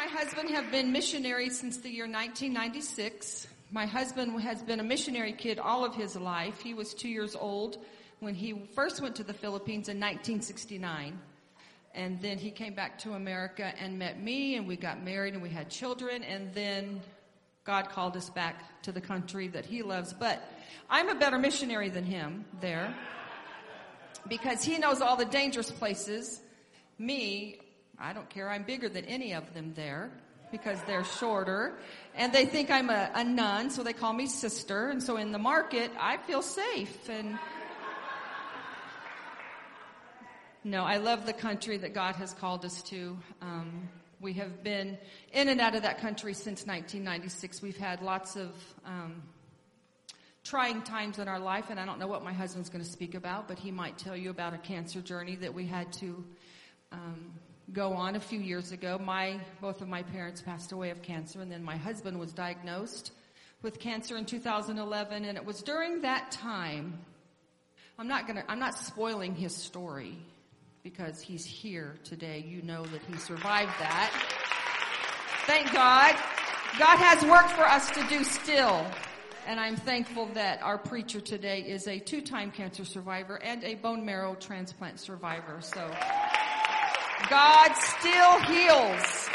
my husband have been missionaries since the year 1996. My husband has been a missionary kid all of his life. He was 2 years old when he first went to the Philippines in 1969. And then he came back to America and met me, and we got married, and we had children, and then God called us back to the country that he loves. But I'm a better missionary than him there because he knows all the dangerous places. Me, I don't care. I'm bigger than any of them there because they're shorter. And they think I'm a nun, so they call me sister. And so in the market, I feel safe. And no, I love the country that God has called us to. We have been in and out of that country since 1996. We've had lots of trying times in our life, and I don't know what my husband's going to speak about, but he might tell you about a cancer journey that we had to go on a few years ago. Both of my parents passed away of cancer, and then my husband was diagnosed with cancer in 2011, and it was during that time. I'm not spoiling his story, because he's here today. You know that he survived that. Thank God. God has work for us to do still. And I'm thankful that our preacher today is a 2-time cancer survivor and a bone marrow transplant survivor. So God still heals.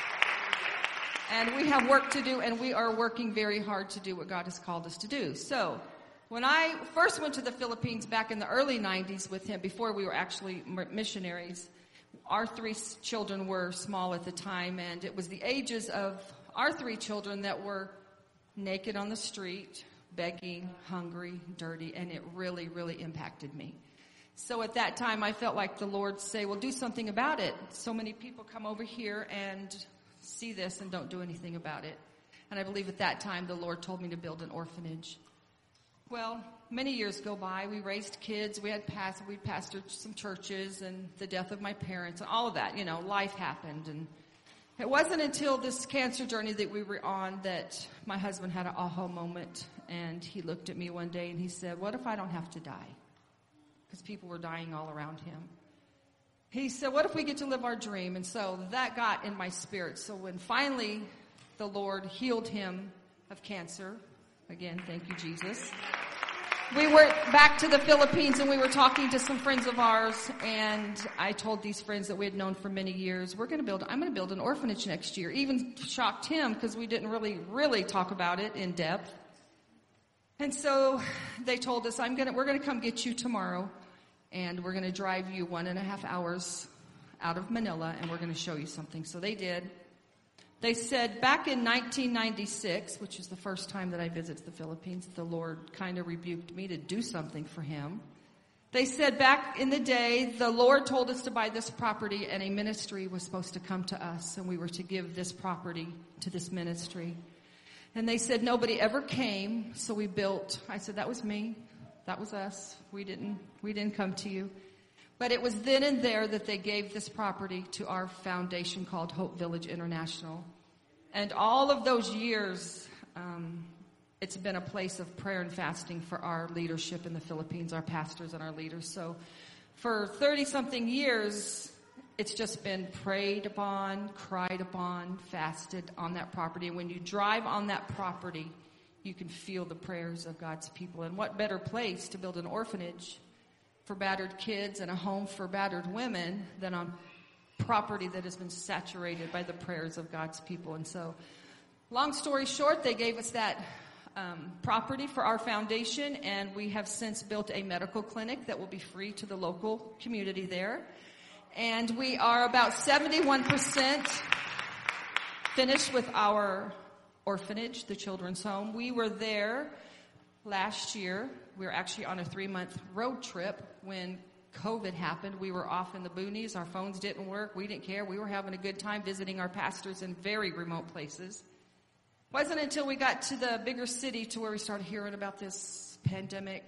And we have work to do, and we are working very hard to do what God has called us to do. So when I first went to the Philippines back in the early 90s with him, before we were actually missionaries, our 3 children were small at the time, and it was the ages of our 3 children that were naked on the street, begging, hungry, dirty, and it really, really impacted me. So at that time, I felt like the Lord say, well, do something about it. So many people come over here and see this and don't do anything about it. And I believe at that time, the Lord told me to build an orphanage. Well, many years go by. We raised kids. We pastored some churches, and the death of my parents and all of that. Life happened. And it wasn't until this cancer journey that we were on that my husband had an aha moment. And he looked at me one day and he said, what if I don't have to die? Because people were dying all around him. He said, what if we get to live our dream? And so that got in my spirit. So when finally the Lord healed him of cancer, again, thank you, Jesus. We went back to the Philippines, and we were talking to some friends of ours, and I told these friends that we had known for many years, I'm going to build an orphanage next year. Even shocked him because we didn't really talk about it in depth. And so they told us, we're going to come get you tomorrow, and we're going to drive you 1.5 hours out of Manila, and we're going to show you something. So they did. They said back in 1996, which is the first time that I visited the Philippines, the Lord kind of rebuked me to do something for him. They said back in the day, the Lord told us to buy this property, and a ministry was supposed to come to us, and we were to give this property to this ministry. And they said nobody ever came, so we built. I said, that was me. That was us. We didn't come to you. But it was then and there that they gave this property to our foundation called Hope Village International. And all of those years, it's been a place of prayer and fasting for our leadership in the Philippines, our pastors and our leaders. So for 30-something years, it's just been prayed upon, cried upon, fasted on that property. And when you drive on that property, you can feel the prayers of God's people. And what better place to build an orphanage for battered kids and a home for battered women than on property that has been saturated by the prayers of God's people. And so, long story short, they gave us that property for our foundation, and we have since built a medical clinic that will be free to the local community there. And we are about 71% finished with our orphanage, the children's home. We were there last year. We were actually on a 3-month road trip when COVID happened. We were off in the boonies. Our phones didn't work. We didn't care. We were having a good time visiting our pastors in very remote places. It wasn't until we got to the bigger city to where we started hearing about this pandemic.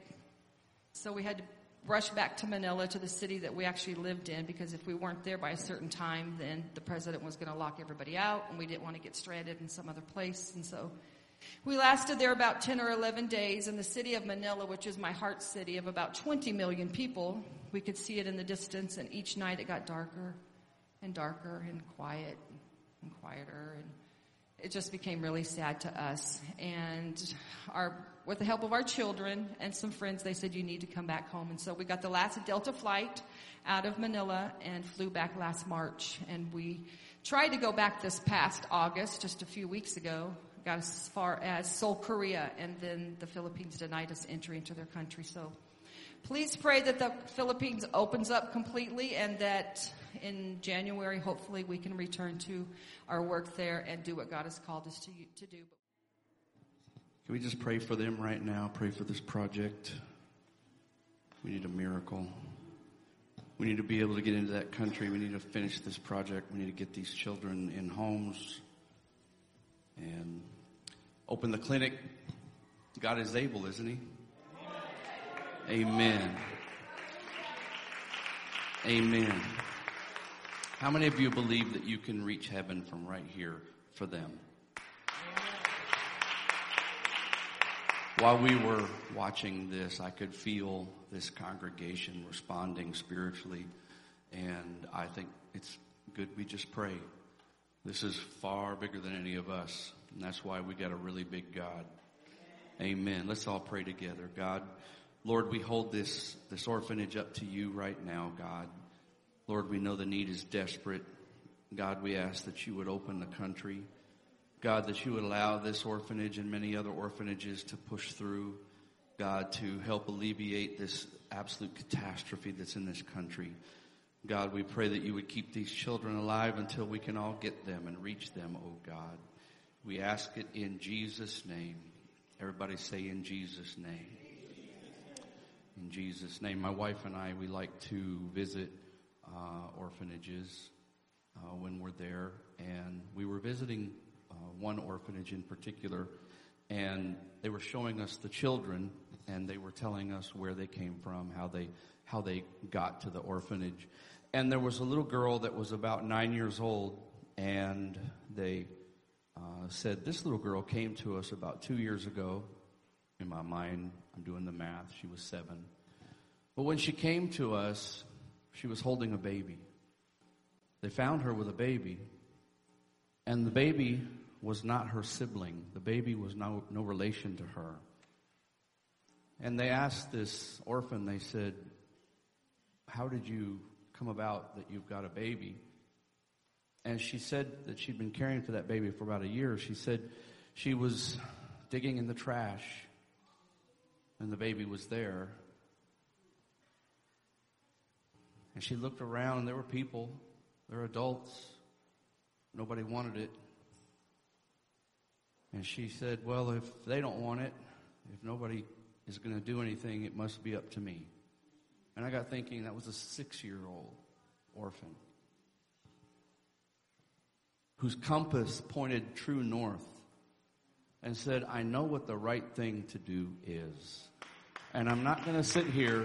So we had to rush back to Manila, to the city that we actually lived in, because if we weren't there by a certain time, then the president was going to lock everybody out, and we didn't want to get stranded in some other place. And so we lasted there about 10 or 11 days in the city of Manila, which is my heart city of about 20 million people. We could see it in the distance, and each night it got darker and darker and quieter quieter, and it just became really sad to us. And with the help of our children and some friends, they said, you need to come back home. And so we got the last Delta flight out of Manila and flew back last March. And we tried to go back this past August, just a few weeks ago, got as far as Seoul, Korea, and then the Philippines denied us entry into their country. So please pray that the Philippines opens up completely and that in January, hopefully, we can return to our work there and do what God has called us to do. Can we just pray for them right now? Pray for this project. We need a miracle. We need to be able to get into that country. We need to finish this project. We need to get these children in homes and open the clinic. God is able, isn't he? Amen. Amen. How many of you believe that you can reach heaven from right here for them? While we were watching this, I could feel this congregation responding spiritually, and I think it's good we just pray. This is far bigger than any of us, and that's why we got a really big God. Amen. Let's all pray together. God, Lord, we hold this orphanage up to you right now, God. Lord, we know the need is desperate. God, we ask that you would open the country. God, that you would allow this orphanage and many other orphanages to push through. God, to help alleviate this absolute catastrophe that's in this country. God, we pray that you would keep these children alive until we can all get them and reach them, oh God. We ask it in Jesus' name. Everybody say in Jesus' name. In Jesus' name. My wife and I, we like to visit orphanages when we're there. And we were visiting one orphanage in particular, and they were showing us the children, and they were telling us where they came from, how they got to the orphanage. And there was a little girl that was about 9 years old, and they said, this little girl came to us about 2 years ago. In my mind, I'm doing the math, she was 7. But when she came to us, she was holding a baby. They found her with a baby, and the baby was not her sibling. The baby was no relation to her. And they asked this orphan, they said, how did you come about that you've got a baby? And she said that she'd been caring for that baby for about a year. She said she was digging in the trash, and the baby was there. And she looked around, and there were people, there were adults. Nobody wanted it. And she said, well, if they don't want it, if nobody is going to do anything, it must be up to me. And I got thinking that was a 6-year-old orphan whose compass pointed true north and said, I know what the right thing to do is. And I'm not going to sit here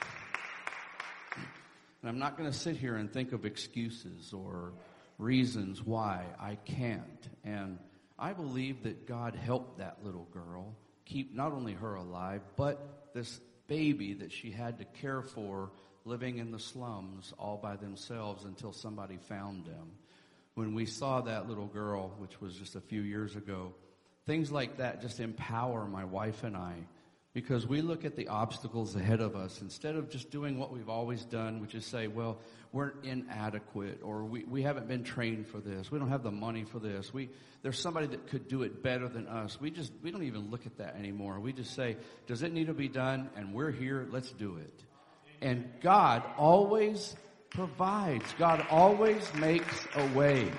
and think of excuses or reasons why I can't. And I believe that God helped that little girl keep not only her alive, but this baby that she had to care for living in the slums all by themselves until somebody found them. When we saw that little girl, which was just a few years ago, things like that just empower my wife and I, because we look at the obstacles ahead of us instead of just doing what we've always done, which is say, well, we're inadequate, or we haven't been trained for this. We don't have the money for this. There's somebody that could do it better than us. We don't even look at that anymore. We just say, does it need to be done? And we're here. Let's do it. And God always provides. God always makes a way.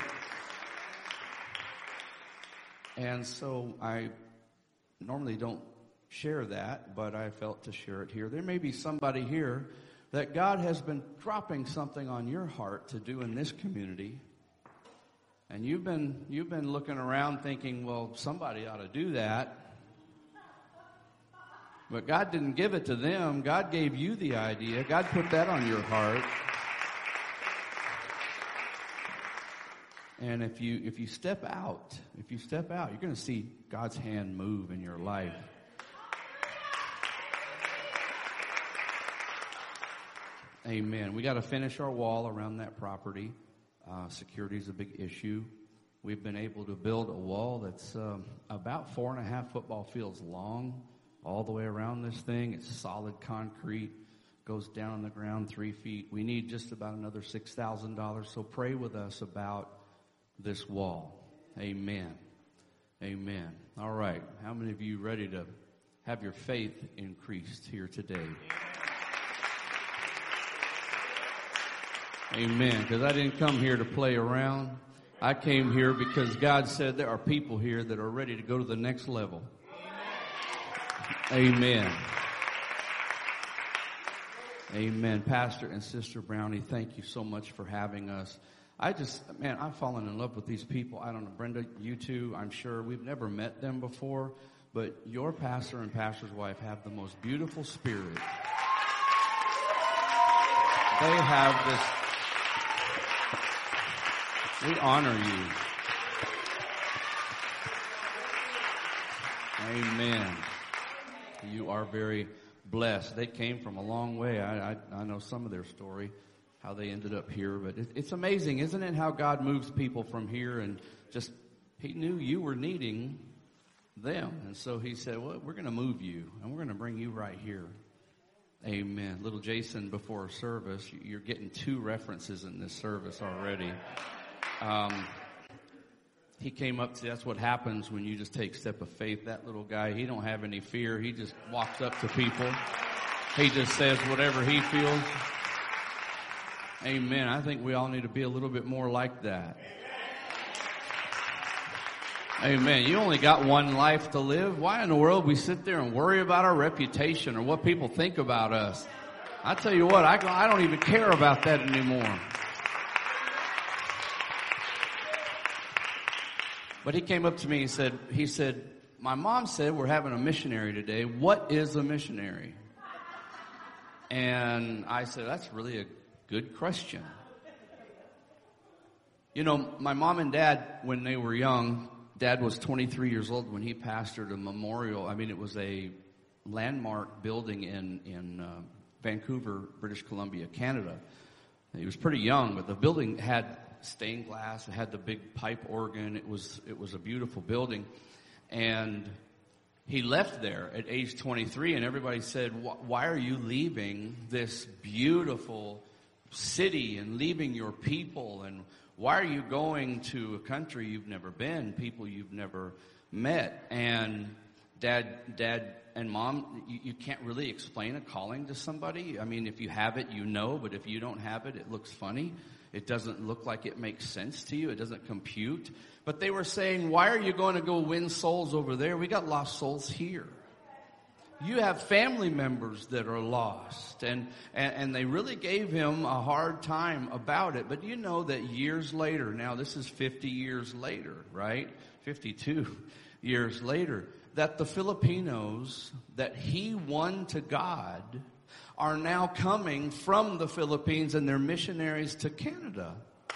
And so I normally don't share that, but I felt to share it here. There may be somebody here that God has been dropping something on your heart to do in this community. And you've been looking around thinking, well, somebody ought to do that. But God didn't give it to them. God gave you the idea. God put that on your heart. And if you step out, you're going to see God's hand move in your life. Amen. We got to finish our wall around that property. Security is a big issue. We've been able to build a wall that's about 4.5 football fields long, all the way around this thing. It's solid concrete, goes down on the ground 3 feet. We need just about another $6,000, so pray with us about this wall. Amen. Amen. All right. How many of you ready to have your faith increased here today? Amen. Because I didn't come here to play around. I came here because God said there are people here that are ready to go to the next level. Amen. Amen. Pastor and Sister Brownie, thank you so much for having us. I've fallen in love with these people. I don't know, Brenda, you too, I'm sure. We've never met them before, but your pastor and pastor's wife have the most beautiful spirit. They have this. We honor you. Amen. You are very blessed. They came from a long way. I know some of their story, how they ended up here. But it's amazing, isn't it, how God moves people from here, and just, he knew you were needing them. And so he said, well, we're going to move you, and we're going to bring you right here. Amen. Little Jason, before service, you're getting 2 references in this service already. He came up to, that's what happens when you just take step of faith. That little guy, he don't have any fear. He just walks up to people. He just says whatever he feels. Amen. I think we all need to be a little bit more like that. Amen. You only got one life to live. Why in the world we sit there and worry about our reputation or what people think about us? I tell you what, I don't even care about that anymore. But he came up to me and he said, my mom said we're having a missionary today. What is a missionary? And I said, that's really a good question. You know, my mom and dad, when they were young, Dad was 23 years old when he pastored a memorial. I mean, it was a landmark building in Vancouver, British Columbia, Canada. He was pretty young, but the building had stained glass. It had the big pipe organ. It was a beautiful building. And he left there at age 23, and everybody said, why are you leaving this beautiful city and leaving your people? And why are you going to a country you've never been, people you've never met? And Dad and Mom, you can't really explain a calling to somebody. I mean, if you have it, you know, but if you don't have it, it looks funny. It doesn't look like it makes sense to you. It doesn't compute. But they were saying, why are you going to go win souls over there? We got lost souls here. You have family members that are lost. And they really gave him a hard time about it. But you know that years later, now this is 50 years later, right? 52 years later, that the Filipinos that he won to God are now coming from the Philippines, and they're missionaries to Canada.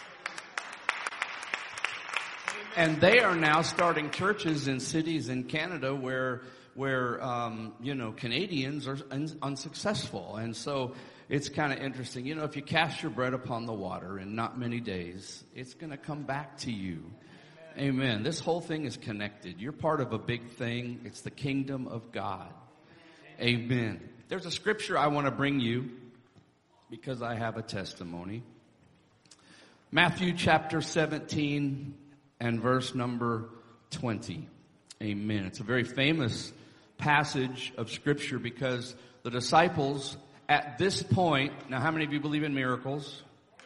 And they are now starting churches in cities in Canada where Canadians are unsuccessful. And so it's kind of interesting. You know, if you cast your bread upon the water in not many days, it's going to come back to you. Amen. This whole thing is connected. You're part of a big thing. It's the kingdom of God. Amen. There's a scripture I want to bring you because I have a testimony. Matthew chapter 17 and verse number 20. Amen. It's a very famous passage of scripture because the disciples at this point, now how many of you believe in miracles?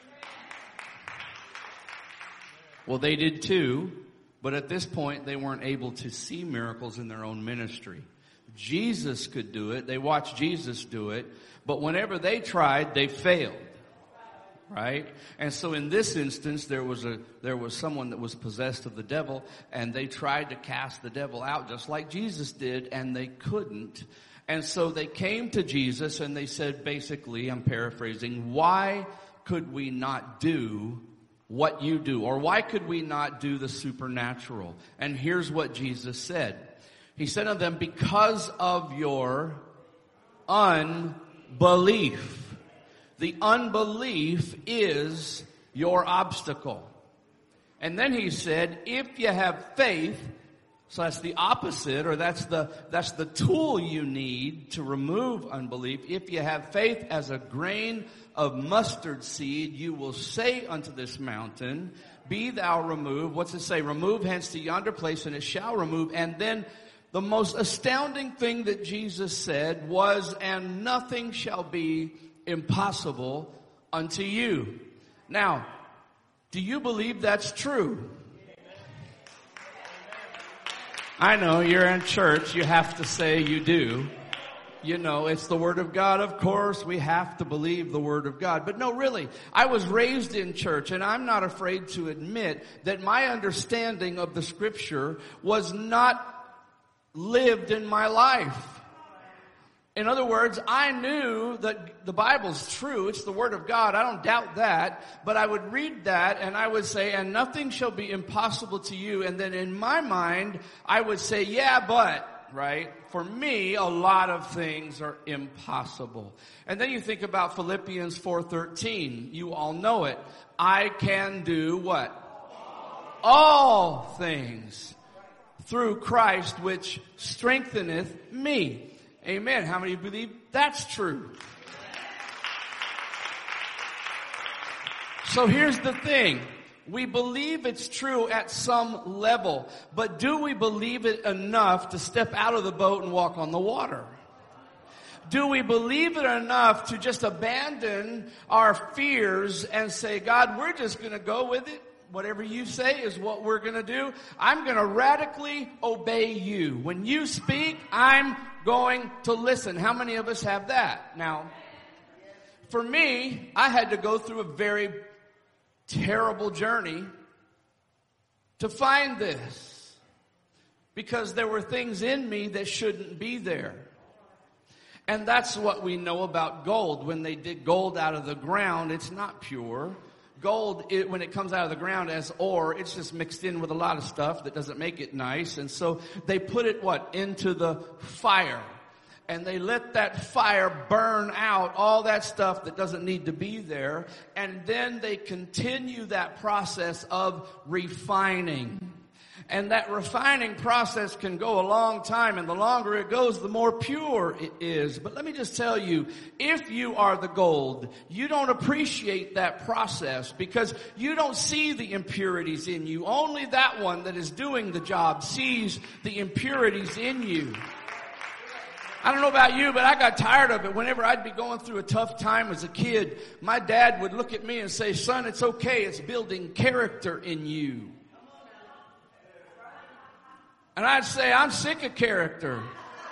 Well, they did too, but at this point they weren't able to see miracles in their own ministry. Jesus could do it. They watched Jesus do it. But whenever they tried, they failed. Right? And so in this instance, there was someone that was possessed of the devil, and they tried to cast the devil out just like Jesus did, and they couldn't. And so they came to Jesus and they said, basically, I'm paraphrasing, why could we not do what you do? Or why could we not do the supernatural? And here's what Jesus said. He said to them, because of your unbelief. The unbelief is your obstacle. And then he said, if you have faith, so that's the opposite, or that's the tool you need to remove unbelief. If you have faith as a grain of mustard seed, you will say unto this mountain, be thou removed. What's it say? Remove hence to yonder place, and it shall remove. And then the most astounding thing that Jesus said was, and nothing shall be impossible unto you. Now, do you believe that's true? I know you're in church. You have to say you do. You know, it's the Word of God. Of course, we have to believe the Word of God. But no, really, I was raised in church, and I'm not afraid to admit that my understanding of the Scripture was not lived in my life. In other words, I knew that the Bible's true. It's the Word of God. I don't doubt that. But I would read that and I would say, and nothing shall be impossible to you. And then in my mind, I would say, yeah, but, right? For me, a lot of things are impossible. And then you think about Philippians 4:13. You all know it. I can do what? All things through Christ which strengtheneth me. Amen. How many believe that's true? So here's the thing. We believe it's true at some level, but do we believe it enough to step out of the boat and walk on the water? Do we believe it enough to just abandon our fears and say, God, we're just going to go with it? Whatever you say is what we're going to do. I'm going to radically obey you. When you speak, I'm going to listen. How many of us have that? Now, for me, I had to go through a very terrible journey to find this, because there were things in me that shouldn't be there. And that's what we know about gold. When they dig gold out of the ground, it's not pure. Gold, when it comes out of the ground as ore, it's just mixed in with a lot of stuff that doesn't make it nice. And so they put it, into the fire. And they let that fire burn out all that stuff that doesn't need to be there. And then they continue that process of refining. And that refining process can go a long time, and the longer it goes, the more pure it is. But let me just tell you, if you are the gold, you don't appreciate that process because you don't see the impurities in you. Only that one that is doing the job sees the impurities in you. I don't know about you, but I got tired of it. Whenever I'd be going through a tough time as a kid, my dad would look at me and say, son, it's okay. It's building character in you. And I'd say, I'm sick of character.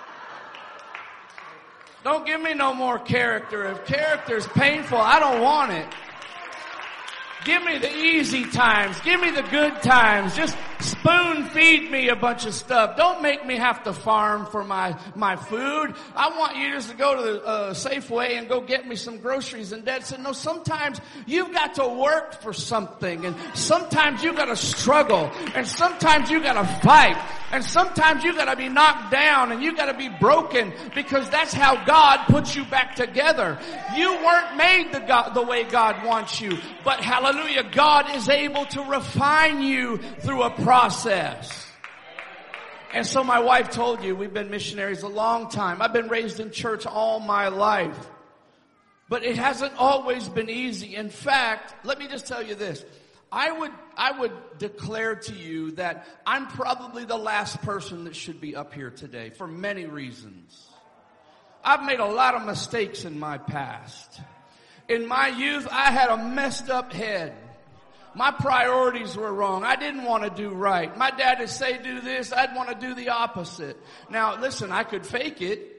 Don't give me no more character. If character is painful, I don't want it. Give me the easy times. Give me the good times. Just spoon feed me a bunch of stuff. Don't make me have to farm for my food. I want you just to go to the Safeway and go get me some groceries. And Dad said, no, sometimes you've got to work for something. And sometimes you've got to struggle. And sometimes you've got to fight. And sometimes you've got to be knocked down and you've got to be broken, because that's how God puts you back together. You weren't made the way God wants you. But hallelujah, God is able to refine you through a process. And so my wife told you, we've been missionaries a long time. I've been raised in church all my life. But it hasn't always been easy. In fact, let me just tell you this. I would declare to you that I'm probably the last person that should be up here today for many reasons. I've made a lot of mistakes in my past. In my youth, I had a messed up head. My priorities were wrong. I didn't want to do right. My dad would say do this. I'd want to do the opposite. Now, listen, I could fake it.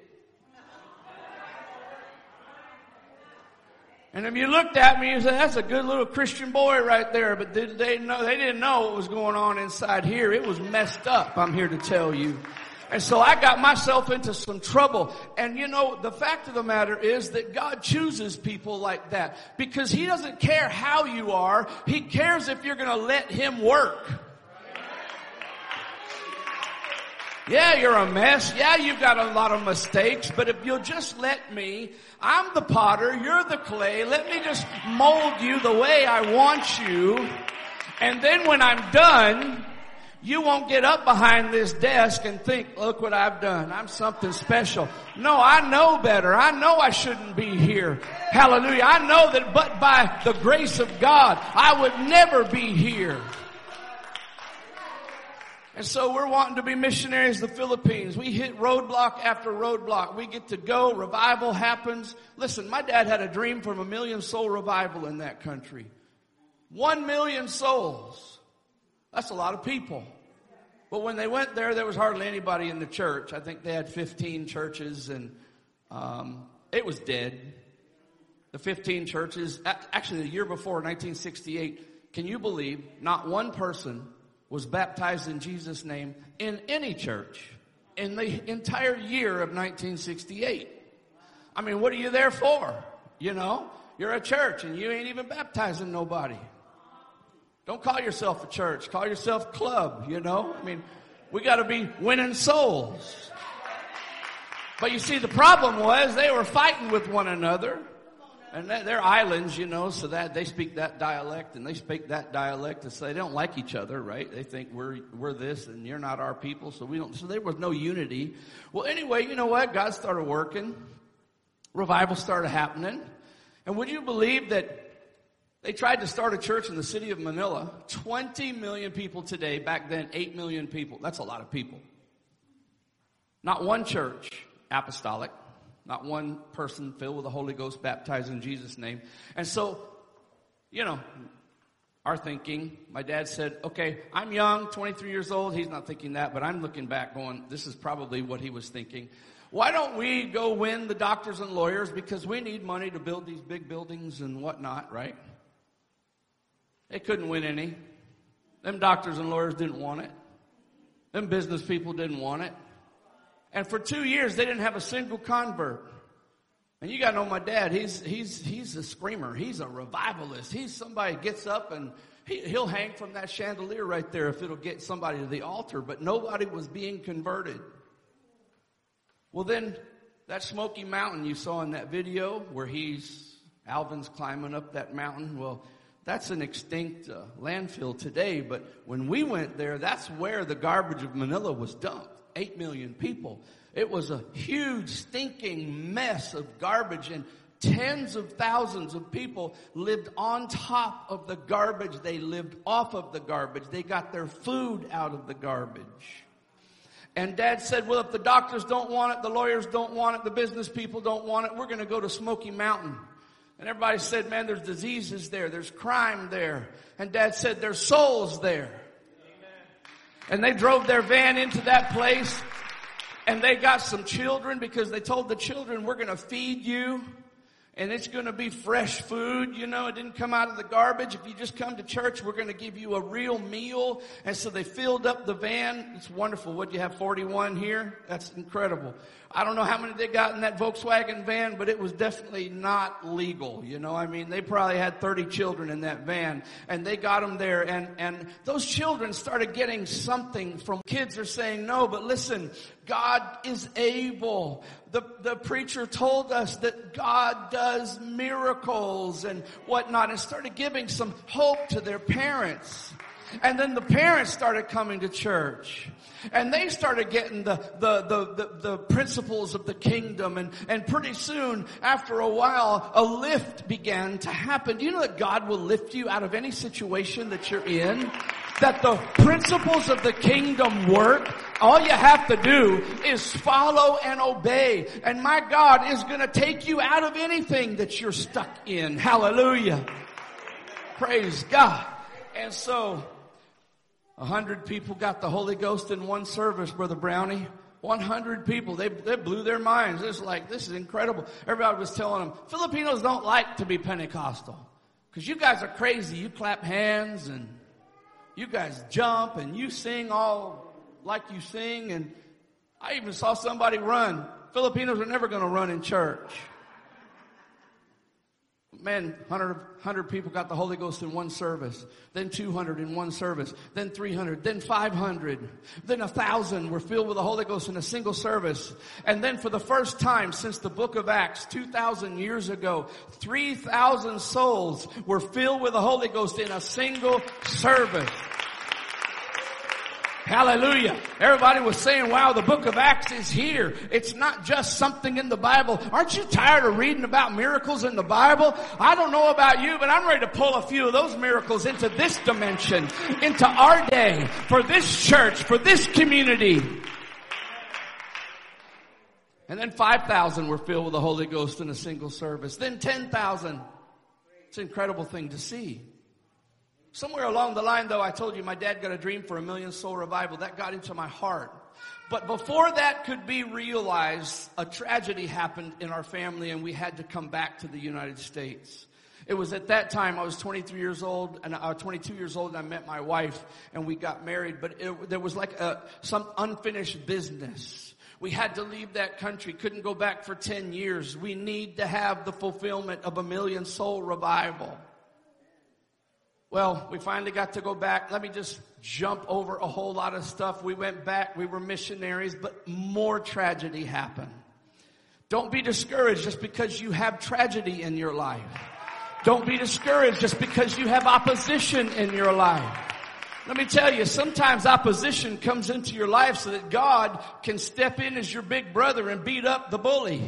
And if you looked at me, you said, that's a good little Christian boy right there. But they didn't know what was going on inside here. It was messed up, I'm here to tell you. And so I got myself into some trouble. And you know, the fact of the matter is that God chooses people like that, because He doesn't care how you are. He cares if you're going to let Him work. Yeah, you're a mess. Yeah, you've got a lot of mistakes. But if you'll just let me, I'm the potter, you're the clay. Let me just mold you the way I want you. And then when I'm done, you won't get up behind this desk and think, look what I've done. I'm something special. No, I know better. I know I shouldn't be here. Hallelujah. I know that but by the grace of God, I would never be here. And so we're wanting to be missionaries to the Philippines. We hit roadblock after roadblock. We get to go. Revival happens. Listen, my dad had a dream for 1 million soul revival in that country. 1 million souls. That's a lot of people. But when they went there was hardly anybody in the church. I think they had 15 churches, and it was dead. The 15 churches, actually the year before, 1968, can you believe not one person was baptized in Jesus' name in any church in the entire year of 1968? I mean, what are you there for? You know, you're a church and you ain't even baptizing nobody. Don't call yourself a church. Call yourself club, you know. I mean, we got to be winning souls. But you see, the problem was they were fighting with one another. And they're islands, you know, so that they speak that dialect and they speak that dialect. And so they don't like each other, right? They think we're this and you're not our people, so we don't. So there was no unity. Well, anyway, you know what? God started working. Revival started happening. And would you believe that they tried to start a church in the city of Manila? 20 million people today. Back then, 8 million people. That's a lot of people. Not one church apostolic. Not one person filled with the Holy Ghost baptized in Jesus' name. And so, you know, our thinking, my dad said, okay, I'm young, 23 years old. He's not thinking that, but I'm looking back going, this is probably what he was thinking. Why don't we go win the doctors and lawyers, because we need money to build these big buildings and whatnot, right? They couldn't win any. Them doctors and lawyers didn't want it. Them business people didn't want it. And for 2 years, they didn't have a single convert. And you got to know my dad. He's a screamer. He's a revivalist. He's somebody gets up and he'll hang from that chandelier right there if it'll get somebody to the altar. But nobody was being converted. Well, then that Smoky Mountain you saw in that video where Alvin's climbing up that mountain. Well, that's an extinct landfill today. But when we went there, that's where the garbage of Manila was dumped. 8 million people. It was a huge stinking mess of garbage, and tens of thousands of people lived on top of the garbage. They lived off of the garbage. They got their food out of the garbage. And Dad said, well, if the doctors don't want it, the lawyers don't want it, the business people don't want it, we're going to go to Smoky Mountain. And everybody said, man, there's diseases there. There's crime there. And Dad said, there's souls there. And they drove their van into that place, and they got some children, because they told the children, we're going to feed you, and it's going to be fresh food. You know, it didn't come out of the garbage. If you just come to church, we're going to give you a real meal. And so they filled up the van. It's wonderful. What, you have 41 here? That's incredible. I don't know how many they got in that Volkswagen van, but it was definitely not legal. You know, I mean, they probably had 30 children in that van, and they got them there. And those children started getting something from kids are saying, no, but listen, God is able. The preacher told us that God does miracles and whatnot, and started giving some hope to their parents. And then the parents started coming to church. And they started getting the principles of the kingdom. And pretty soon, after a while, a lift began to happen. Do you know that God will lift you out of any situation that you're in? That the principles of the kingdom work. All you have to do is follow and obey. And my God is going to take you out of anything that you're stuck in. Hallelujah. Praise God. And so 100 people got the Holy Ghost in one service, Brother Brownie. 100 people. They blew their minds. It's like, this is incredible. Everybody was telling them, Filipinos don't like to be Pentecostal. Because you guys are crazy. You clap hands and you guys jump and you sing all like you sing. And I even saw somebody run. Filipinos are never going to run in church. Man, 100 people got the Holy Ghost in one service. Then 200 in one service. Then 300. Then 500. Then 1,000 were filled with the Holy Ghost in a single service. And then for the first time since the book of Acts, 2,000 years ago, 3,000 souls were filled with the Holy Ghost in a single service. Hallelujah. Everybody was saying, wow, the book of Acts is here. It's not just something in the Bible. Aren't you tired of reading about miracles in the Bible? I don't know about you, but I'm ready to pull a few of those miracles into this dimension, into our day, for this church, for this community. And then 5,000 were filled with the Holy Ghost in a single service. Then 10,000. It's an incredible thing to see. Somewhere along the line, though, I told you my dad got a dream for 1 million soul revival. That got into my heart. But before that could be realized, a tragedy happened in our family, and we had to come back to the United States. It was at that time, I was 23 years old, and I was 22 years old, and I met my wife, and we got married. But there was like some unfinished business. We had to leave that country, couldn't go back for 10 years. We need to have the fulfillment of 1 million soul revival. Well, we finally got to go back. Let me just jump over a whole lot of stuff. We went back. We were missionaries, but more tragedy happened. Don't be discouraged just because you have tragedy in your life. Don't be discouraged just because you have opposition in your life. Let me tell you, sometimes opposition comes into your life so that God can step in as your big brother and beat up the bully.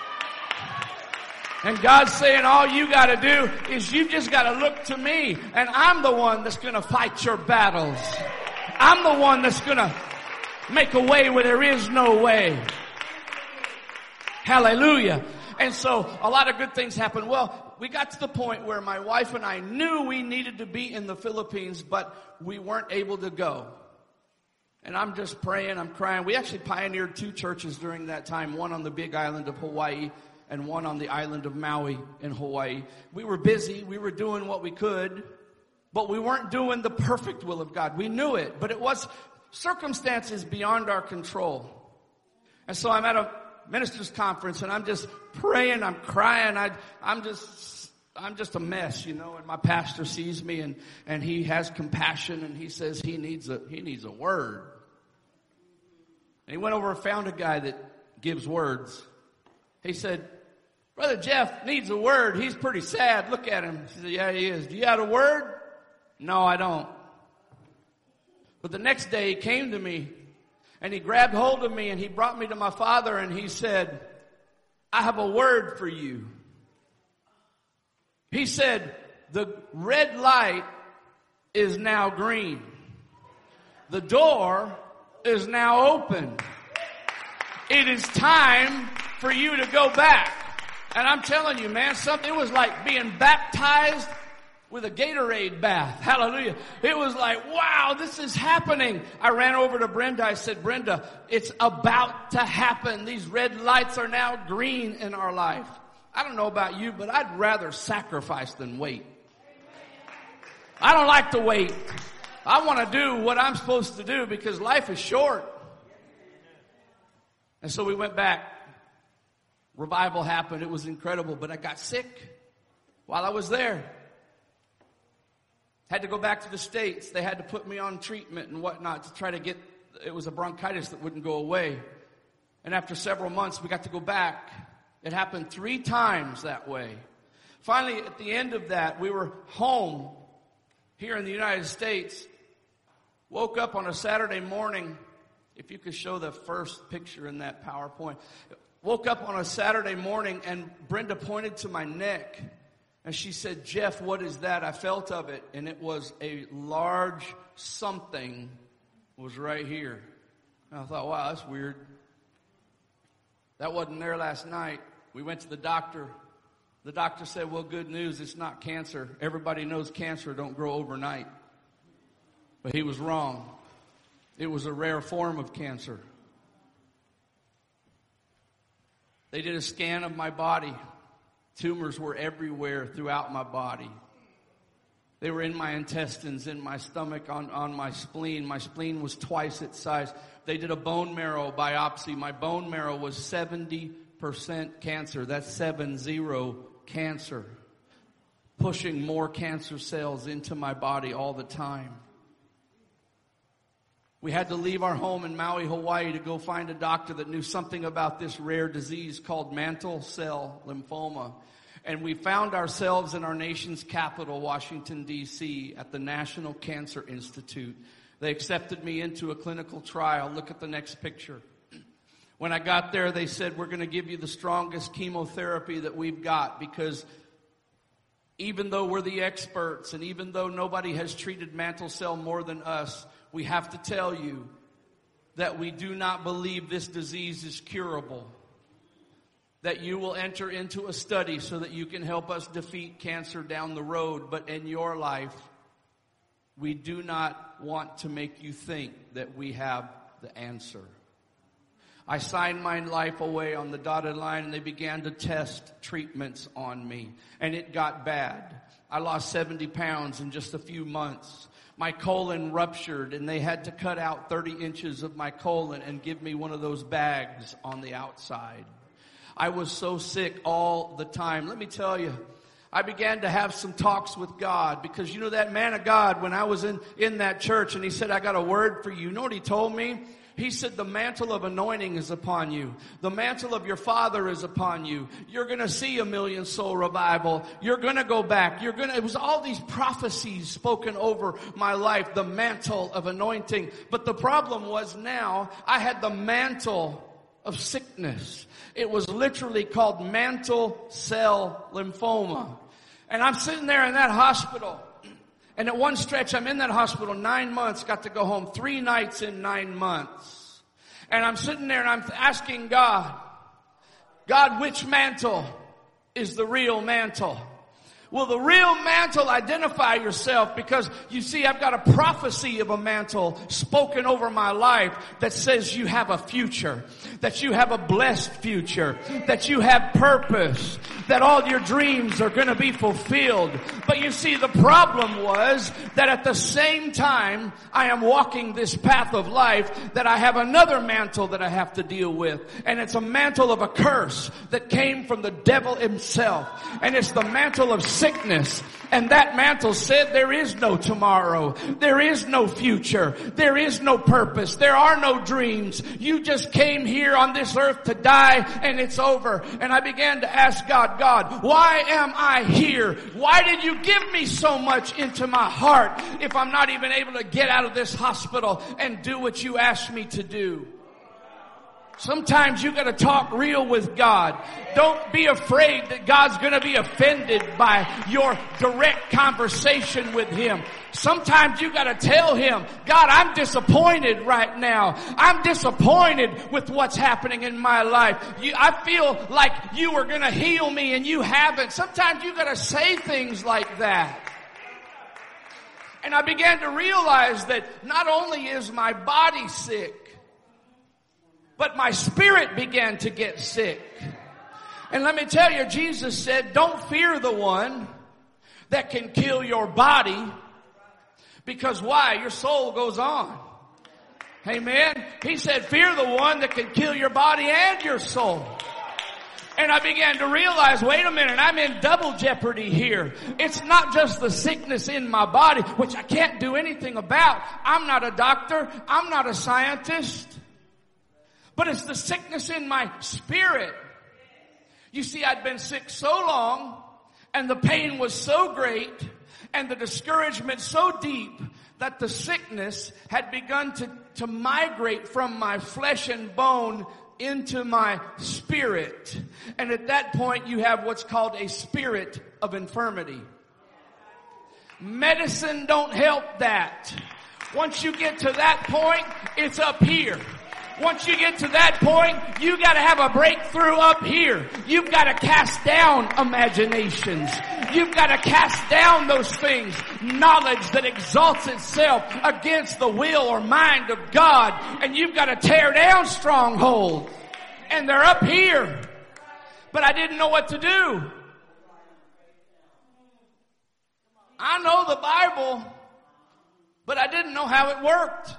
And God's saying all you got to do is you just got to look to me, and I'm the one that's going to fight your battles. I'm the one that's going to make a way where there is no way. Hallelujah. And so a lot of good things happened. Well, we got to the point where my wife and I knew we needed to be in the Philippines, but we weren't able to go. And I'm just praying, I'm crying. We actually pioneered 2 churches during that time, one on the big island of Hawaii and one on the island of Maui in Hawaii. We were busy. We were doing what we could, but we weren't doing the perfect will of God. We knew it, but it was circumstances beyond our control. And so I'm at a ministers' conference, and I'm just praying. I'm crying. I'm just a mess, you know. And my pastor sees me, and he has compassion, and he says he needs a word. And he went over and found a guy that gives words. He said, Brother Jeff needs a word. He's pretty sad. Look at him. He said, yeah, he is. Do you have a word? No, I don't. But the next day he came to me, and he grabbed hold of me, and he brought me to my father, and he said, I have a word for you. He said, the red light is now green. The door is now open. It is time for you to go back. And I'm telling you, man, it was like being baptized with a Gatorade bath. Hallelujah. It was like, wow, this is happening. I ran over to Brenda. I said, Brenda, it's about to happen. These red lights are now green in our life. I don't know about you, but I'd rather sacrifice than wait. I don't like to wait. I want to do what I'm supposed to do because life is short. And so we went back. Revival happened. It was incredible, but I got sick while I was there. Had to go back to the States. They had to put me on treatment and whatnot to try to get, it was a bronchitis that wouldn't go away. And after several months, we got to go back. It happened 3 times that way. Finally, at the end of that, we were home here in the United States. Woke up on a Saturday morning. If you could show the first picture in that PowerPoint. Woke up on a Saturday morning, and Brenda pointed to my neck, and she said, Jeff, what is that? I felt of it, and it was a large something was right here. And I thought, wow, that's weird. That wasn't there last night. We went to the doctor. The doctor said, well, good news, it's not cancer. Everybody knows cancer don't grow overnight. But he was wrong. It was a rare form of cancer. They did a scan of my body. Tumors were everywhere throughout my body. They were in my intestines, in my stomach, on my spleen. My spleen was twice its size. They did a bone marrow biopsy. My bone marrow was 70% cancer. That's 70 cancer. pushing more cancer cells into my body all the time. We had to leave our home in Maui, Hawaii to go find a doctor that knew something about this rare disease called mantle cell lymphoma. And we found ourselves in our nation's capital, Washington, D.C., at the National Cancer Institute. They accepted me into a clinical trial. Look at the next picture. When I got there, they said, we're going to give you the strongest chemotherapy that we've got, because even though we're the experts and even though nobody has treated mantle cell more than us, we have to tell you that we do not believe this disease is curable. That you will enter into a study so that you can help us defeat cancer down the road. But in your life, we do not want to make you think that we have the answer. I signed my life away on the dotted line, and they began to test treatments on me. And it got bad. I lost 70 pounds in just a few months. My colon ruptured, and they had to cut out 30 inches of my colon and give me one of those bags on the outside. I was so sick all the time. Let me tell you, I began to have some talks with God, because you know that man of God, when I was in that church and he said, I got a word for you. You know what he told me? He said, the mantle of anointing is upon you. The mantle of your father is upon you. You're going to see 1 million soul revival. You're going to go back. It was all these prophecies spoken over my life, the mantle of anointing. But the problem was, now I had the mantle of sickness. It was literally called mantle cell lymphoma. And I'm sitting there in that hospital. And at one stretch, I'm in that hospital 9 months, got to go home 3 nights in 9 months. And I'm sitting there and I'm asking God, which mantle is the real mantle? Will the real mantle identify yourself? Because you see, I've got a prophecy of a mantle spoken over my life that says you have a future, that you have a blessed future, that you have purpose, that all your dreams are going to be fulfilled. But you see, the problem was that at the same time I am walking this path of life, that I have another mantle that I have to deal with. And it's a mantle of a curse that came from the devil himself. And it's the mantle of sickness. And that mantle said there is no tomorrow. There is no future. There is no purpose. There are no dreams. You just came here on this earth to die, and it's over. And I began to ask God, why am I here? Why did you give me so much into my heart if I'm not even able to get out of this hospital and do what you asked me to do? Sometimes you got to talk real with God. Don't be afraid that God's going to be offended by your direct conversation with Him. Sometimes you got to tell Him, God, I'm disappointed right now. I'm disappointed with what's happening in my life. I feel like you were going to heal me and you haven't. Sometimes you got to say things like that. And I began to realize that not only is my body sick, but my spirit began to get sick. And let me tell you, Jesus said, don't fear the one that can kill your body. Because why? Your soul goes on. Amen. He said, fear the one that can kill your body and your soul. And I began to realize, wait a minute, I'm in double jeopardy here. It's not just the sickness in my body, which I can't do anything about. I'm not a doctor. I'm not a scientist. But it's the sickness in my spirit. You see, I'd been sick so long, and the pain was so great, and the discouragement so deep, that the sickness had begun to migrate from my flesh and bone into my spirit. And at that point, you have what's called a spirit of infirmity. Medicine don't help that. Once you get to that point, it's up here. Once you get to that point, you got to have a breakthrough up here. You've got to cast down imaginations. You've got to cast down those things, knowledge that exalts itself against the will or mind of God. And you've got to tear down strongholds. And they're up here. But I didn't know what to do. I know the Bible, but I didn't know how it worked.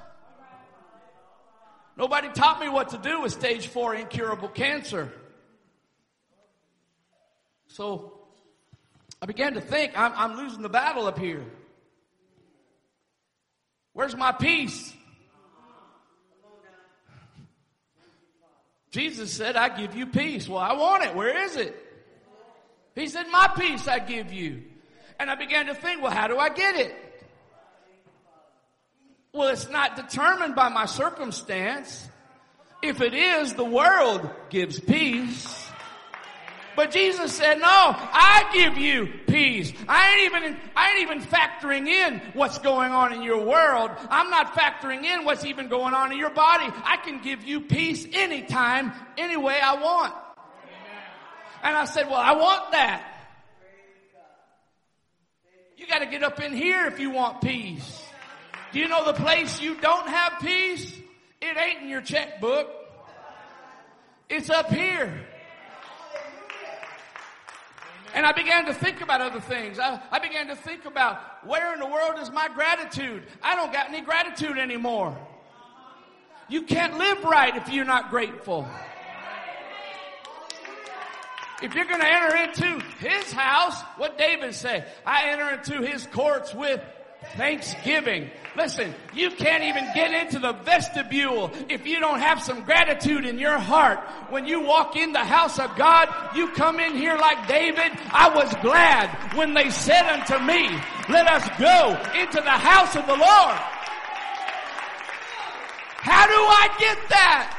Nobody taught me what to do with stage 4 incurable cancer. So I began to think, I'm losing the battle up here. Where's my peace? Jesus said, I give you peace. Well, I want it. Where is it? He said, my peace I give you. And I began to think, well, how do I get it? Well, it's not determined by my circumstance. If it is, the world gives peace. But Jesus said, no, I give you peace. I ain't even factoring in what's going on in your world. I'm not factoring in what's even going on in your body. I can give you peace anytime, any way I want. And I said, well, I want that. You got to get up in here if you want peace. Do you know the place you don't have peace? It ain't in your checkbook. It's up here. And I began to think about other things. I began to think about, where in the world is my gratitude? I don't got any gratitude anymore. You can't live right if you're not grateful. If you're going to enter into his house, what David said, I enter into his courts with thanksgiving. Listen, you can't even get into the vestibule if you don't have some gratitude in your heart. When you walk in the house of God, you come in here like David. I was glad when they said unto me, let us go into the house of the Lord. How do I get that?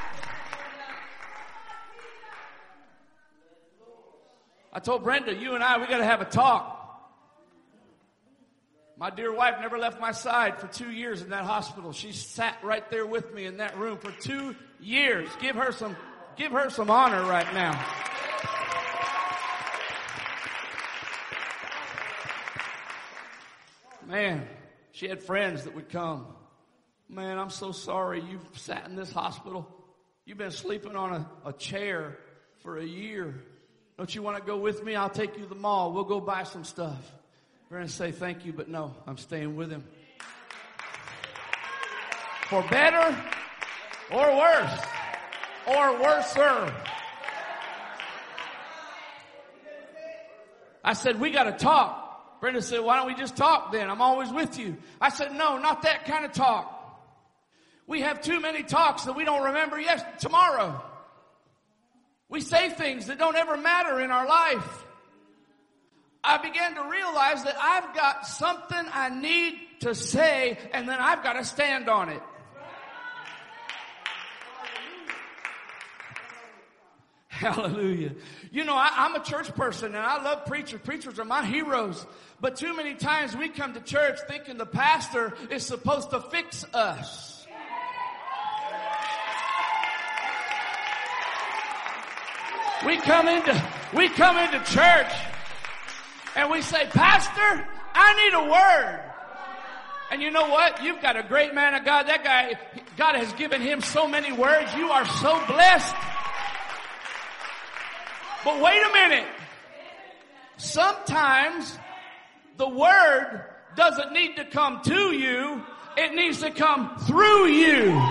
I told Brenda, you and I, we got to have a talk. My dear wife never left my side for 2 years in that hospital. She sat right there with me in that room for 2 years. Give her some honor right now. Man, she had friends that would come. Man, I'm so sorry you've sat in this hospital. You've been sleeping on a chair for a year. Don't you want to go with me? I'll take you to the mall. We'll go buy some stuff. We're going to say thank you, but no, I'm staying with him. For better or worse, or worser. I said, we got to talk. Brenda said, why don't we just talk then? I'm always with you. I said, no, not that kind of talk. We have too many talks that we don't remember tomorrow. We say things that don't ever matter in our life. I began to realize that I've got something I need to say, and then I've got to stand on it. Hallelujah. You know, I'm a church person, and I love preachers. Preachers are my heroes. But too many times we come to church thinking the pastor is supposed to fix us. We come into church and we say, Pastor, I need a word. And you know what? You've got a great man of God. That guy, God has given him so many words. You are so blessed. But wait a minute. Sometimes the word doesn't need to come to you. It needs to come through you.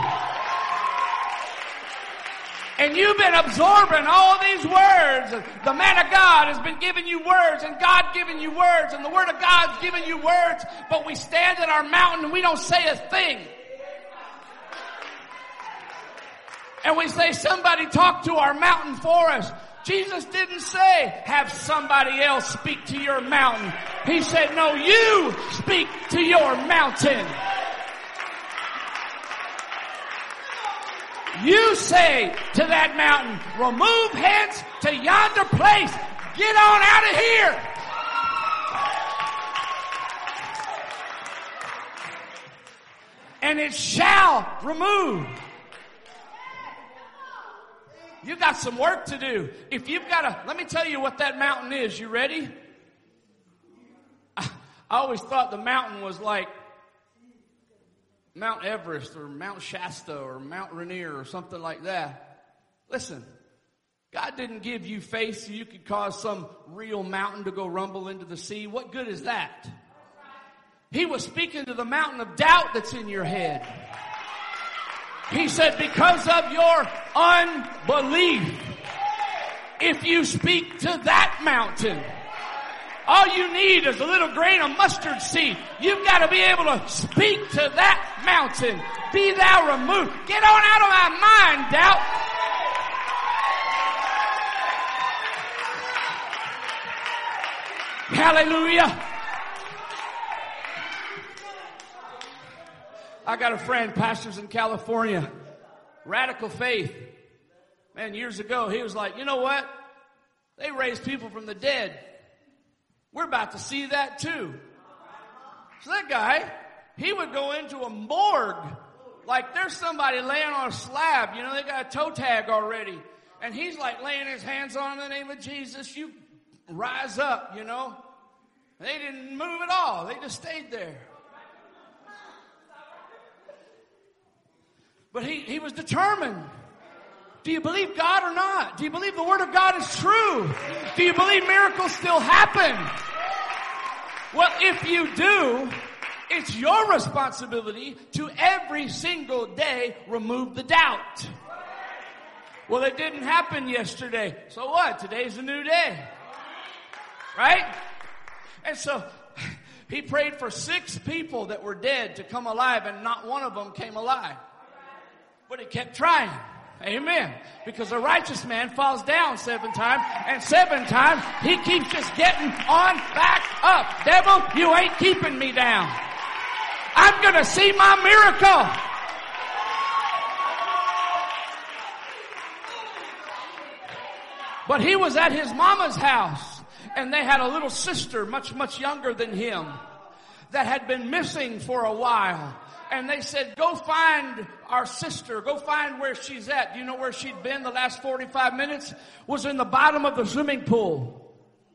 And you've been absorbing all these words. The man of God has been giving you words, and God giving you words, and the word of God's giving you words, but we stand at our mountain and we don't say a thing. And we say, somebody talk to our mountain for us. Jesus didn't say, have somebody else speak to your mountain. He said, no, you speak to your mountain. You say to that mountain, remove hence to yonder place. Get on out of here. And it shall remove. You got some work to do. If you've got let me tell you what that mountain is. You ready? I always thought the mountain was like Mount Everest or Mount Shasta or Mount Rainier or something like that. Listen, God didn't give you faith so you could cause some real mountain to go rumble into the sea. What good is that? He was speaking to the mountain of doubt that's in your head. He said, because of your unbelief, if you speak to that mountain, All you need is a little grain of mustard seed. You've got to be able to speak to that mountain. Be thou removed. Get on out of my mind, doubt. Hallelujah. I got a friend, pastors in California, radical faith. Man, years ago, he was like, you know what? They raised people from the dead. We're about to see that too. So that guy, he would go into a morgue. Like there's somebody laying on a slab. You know, they got a toe tag already. And he's like laying his hands on in the name of Jesus. You rise up, you know. They didn't move at all. They just stayed there. But he was determined. Do you believe God or not? Do you believe the Word of God is true? Do you believe miracles still happen? Well, if you do, it's your responsibility to every single day remove the doubt. Well, it didn't happen yesterday. So what? Today's a new day. Right? And so he prayed for 6 people that were dead to come alive, and not one of them came alive. But he kept trying. Amen. Because a righteous man falls down 7 times, and 7 times he keeps just getting on back up. Devil, you ain't keeping me down. I'm going to see my miracle. But he was at his mama's house, and they had a little sister much, much younger than him that had been missing for a while. And they said, go find our sister. Go find where she's at. Do you know where she'd been the last 45 minutes? Was in the bottom of the swimming pool.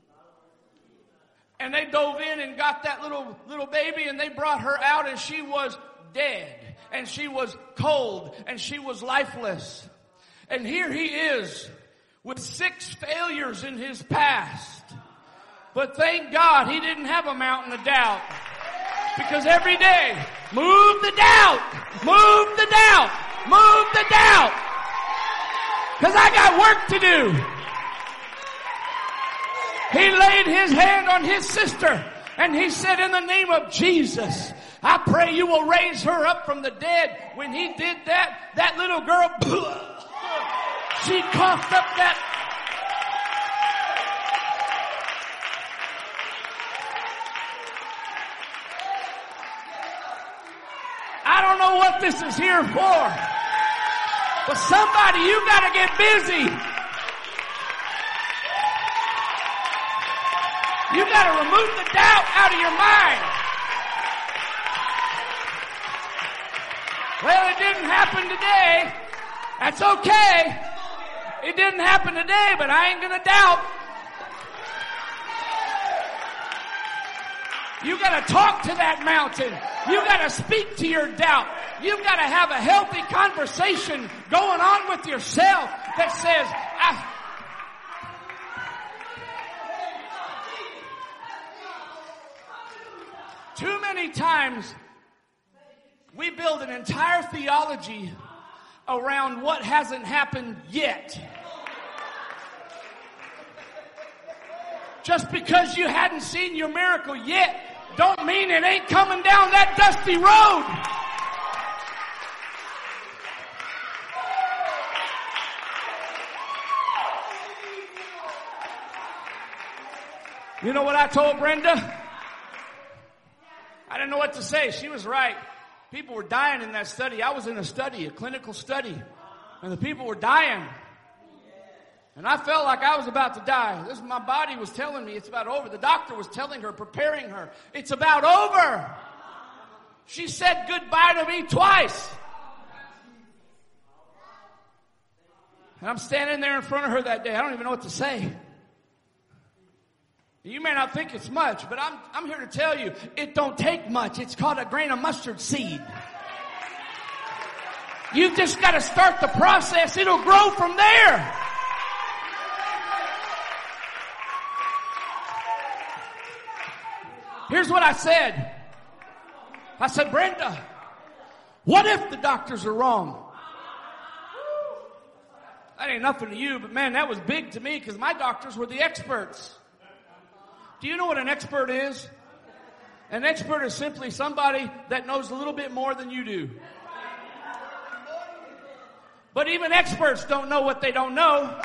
And they dove in and got that little baby, and they brought her out, and she was dead. And she was cold. And she was lifeless. And here he is with 6 failures in his past. But thank God he didn't have a mountain of doubt. Because every day, move the doubt, move the doubt, move the doubt. Because I got work to do. He laid his hand on his sister and he said, in the name of Jesus, I pray you will raise her up from the dead. When he did that, that little girl, she coughed up that. I don't know what this is here for. But somebody, you gotta get busy. You gotta remove the doubt out of your mind. Well, it didn't happen today. That's okay. It didn't happen today, but I ain't gonna doubt. You gotta talk to that mountain. You gotta speak to your doubt. You've gotta have a healthy conversation going on with yourself that says, too many times we build an entire theology around what hasn't happened yet. Just because you hadn't seen your miracle yet don't mean it ain't coming down that dusty road. You know what I told Brenda? I didn't know what to say. She was right. People were dying in that study. I was in a study, a clinical study, and the people were dying. And I felt like I was about to die. My body was telling me it's about over. The doctor was telling her, preparing her, it's about over. She said goodbye to me twice. And I'm standing there in front of her that day. I don't even know what to say. You may not think it's much, but I'm here to tell you, it don't take much. It's called a grain of mustard seed. You've just got to start the process. It'll grow from there. Here's what I said. I said, Brenda, what if the doctors are wrong? That ain't nothing to you, but man, that was big to me because my doctors were the experts. Do you know what an expert is? An expert is simply somebody that knows a little bit more than you do. But even experts don't know what they don't know.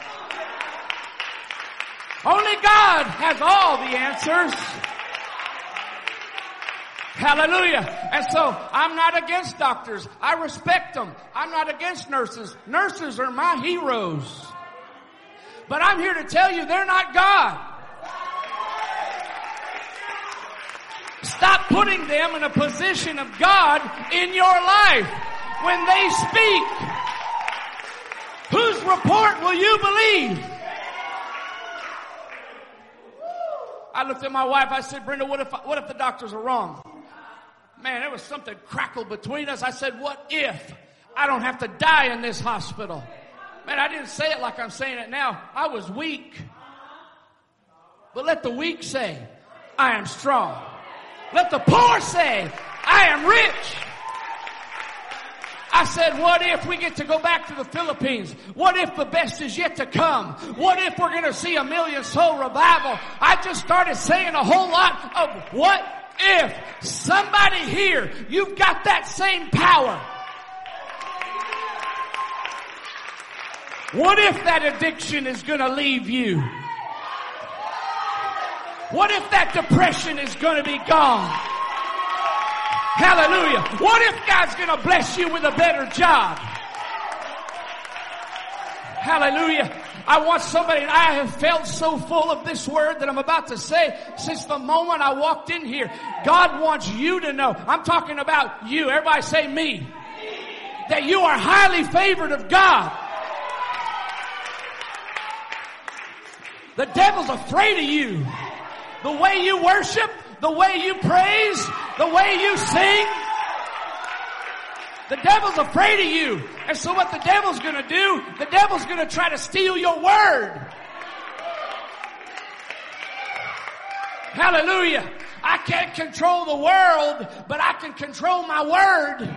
Only God has all the answers. Hallelujah. And so I'm not against doctors. I respect them. I'm not against nurses. Nurses are my heroes. But I'm here to tell you they're not God. Stop putting them in a position of God in your life. When they speak, whose report will you believe? I looked at my wife. I said, Brenda, what if the doctors are wrong? Man, there was something crackled between us. I said, what if I don't have to die in this hospital? Man, I didn't say it like I'm saying it now. I was weak. But let the weak say, I am strong. Let the poor say, I am rich. I said, what if we get to go back to the Philippines? What if the best is yet to come? What if we're going to see a 1,000,000-soul revival? I just started saying a whole lot of what if. Somebody here, you've got that same power. What if that addiction is going to leave you? What if that depression is going to be gone? Hallelujah. What if God's going to bless you with a better job? Hallelujah. I want somebody, and I have felt so full of this word that I'm about to say since the moment I walked in here. God wants you to know. I'm talking about you. Everybody say me. That you are highly favored of God. The devil's afraid of you. The way you worship, the way you praise, the way you sing. The devil's afraid of you. And so what the devil's going to do, the devil's going to try to steal your word. Hallelujah. I can't control the world, but I can control my word.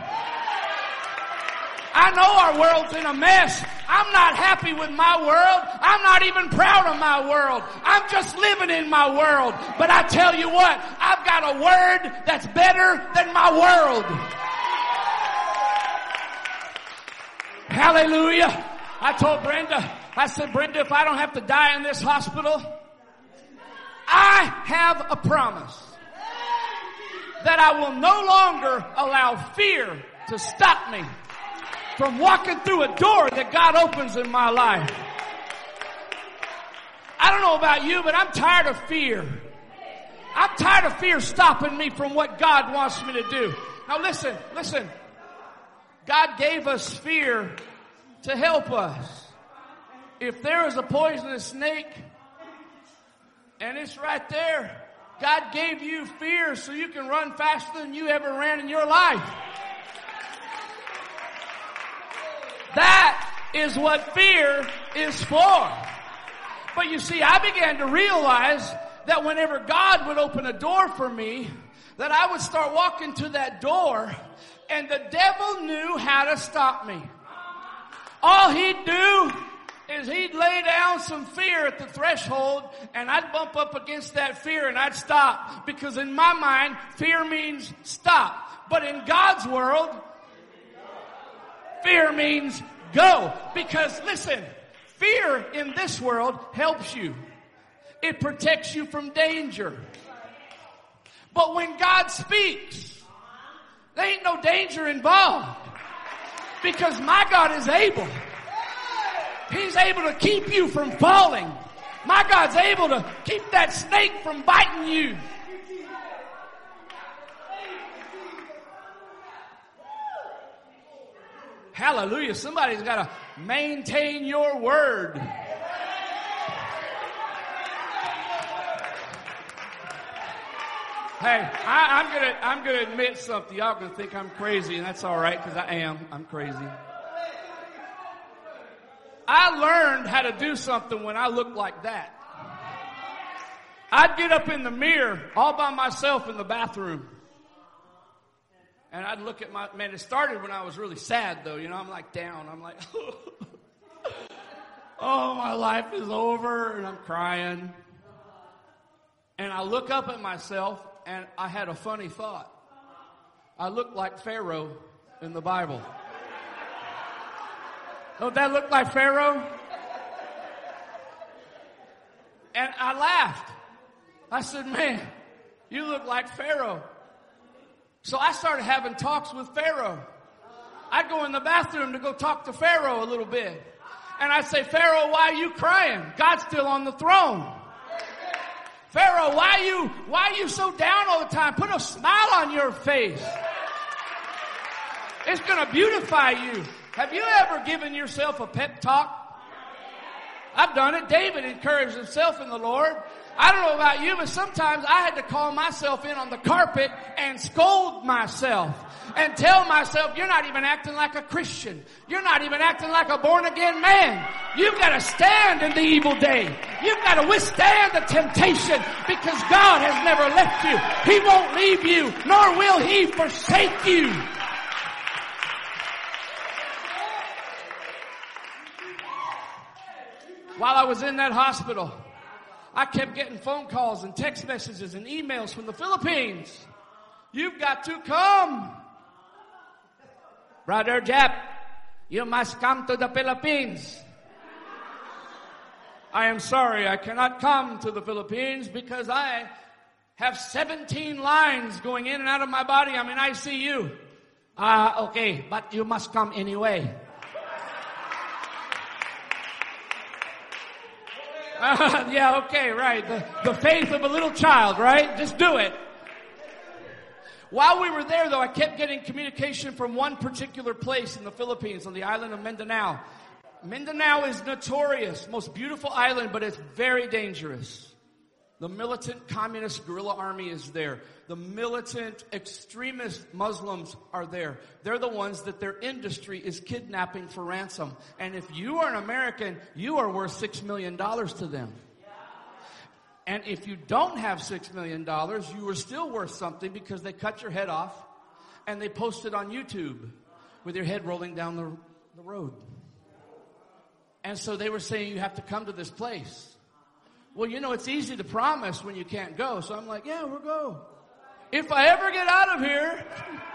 I know our world's in a mess. I'm not happy with my world. I'm not even proud of my world. I'm just living in my world. But I tell you what, I've got a word that's better than my world. Hallelujah. I told Brenda, I said, Brenda, if I don't have to die in this hospital, I have a promise that I will no longer allow fear to stop me from walking through a door that God opens in my life. I don't know about you, but I'm tired of fear. I'm tired of fear stopping me from what God wants me to do. Now listen. God gave us fear to help us. If there is a poisonous snake and it's right there, God gave you fear so you can run faster than you ever ran in your life. That is what fear is for. But you see, I began to realize that whenever God would open a door for me, that I would start walking to that door, and the devil knew how to stop me. All he'd do is he'd lay down some fear at the threshold, and I'd bump up against that fear and I'd stop. Because in my mind, fear means stop. But in God's world, fear means go. Because listen, fear in this world helps you. It protects you from danger. But when God speaks, there ain't no danger involved. Because my God is able. He's able to keep you from falling. My God's able to keep that snake from biting you. Hallelujah. Somebody's got to maintain your word. Hey, I'm gonna admit something. Y'all gonna think I'm crazy, and that's all right, because I am. I'm crazy. I learned how to do something when I looked like that. I'd get up in the mirror all by myself in the bathroom. And I'd look at it started when I was really sad though, I'm like down. I'm like, oh, my life is over, and I'm crying. And I look up at myself, and I had a funny thought. I looked like Pharaoh in the Bible. Don't that look like Pharaoh? And I laughed. I said, man, you look like Pharaoh. So I started having talks with Pharaoh. I'd go in the bathroom to go talk to Pharaoh a little bit. And I'd say, Pharaoh, why are you crying? God's still on the throne. Pharaoh, why are you so down all the time? Put a smile on your face. It's going to beautify you. Have you ever given yourself a pep talk? I've done it. David encouraged himself in the Lord. I don't know about you, but sometimes I had to call myself in on the carpet and scold myself and tell myself, you're not even acting like a Christian. You're not even acting like a born-again man. You've got to stand in the evil day. You've got to withstand the temptation because God has never left you. He won't leave you, nor will He forsake you. While I was in that hospital, I kept getting phone calls and text messages and emails from the Philippines. You've got to come. Brother Jap, you must come to the Philippines. I am sorry, I cannot come to the Philippines because I have 17 lines going in and out of my body. I'm in ICU. Okay, but you must come anyway. Yeah, okay, right. The faith of a little child, right? Just do it. While we were there, though, I kept getting communication from one particular place in the Philippines on the island of Mindanao. Mindanao is notorious, most beautiful island, but it's very dangerous. The militant communist guerrilla army is there. The militant extremist Muslims are there. They're the ones that their industry is kidnapping for ransom. And if you are an American, you are worth $6 million to them. And if you don't have $6 million, you are still worth something because they cut your head off and they post it on YouTube with your head rolling down the road. And so they were saying you have to come to this place. Well, you know, it's easy to promise when you can't go. So I'm like, yeah, we'll go. If I ever get out of here,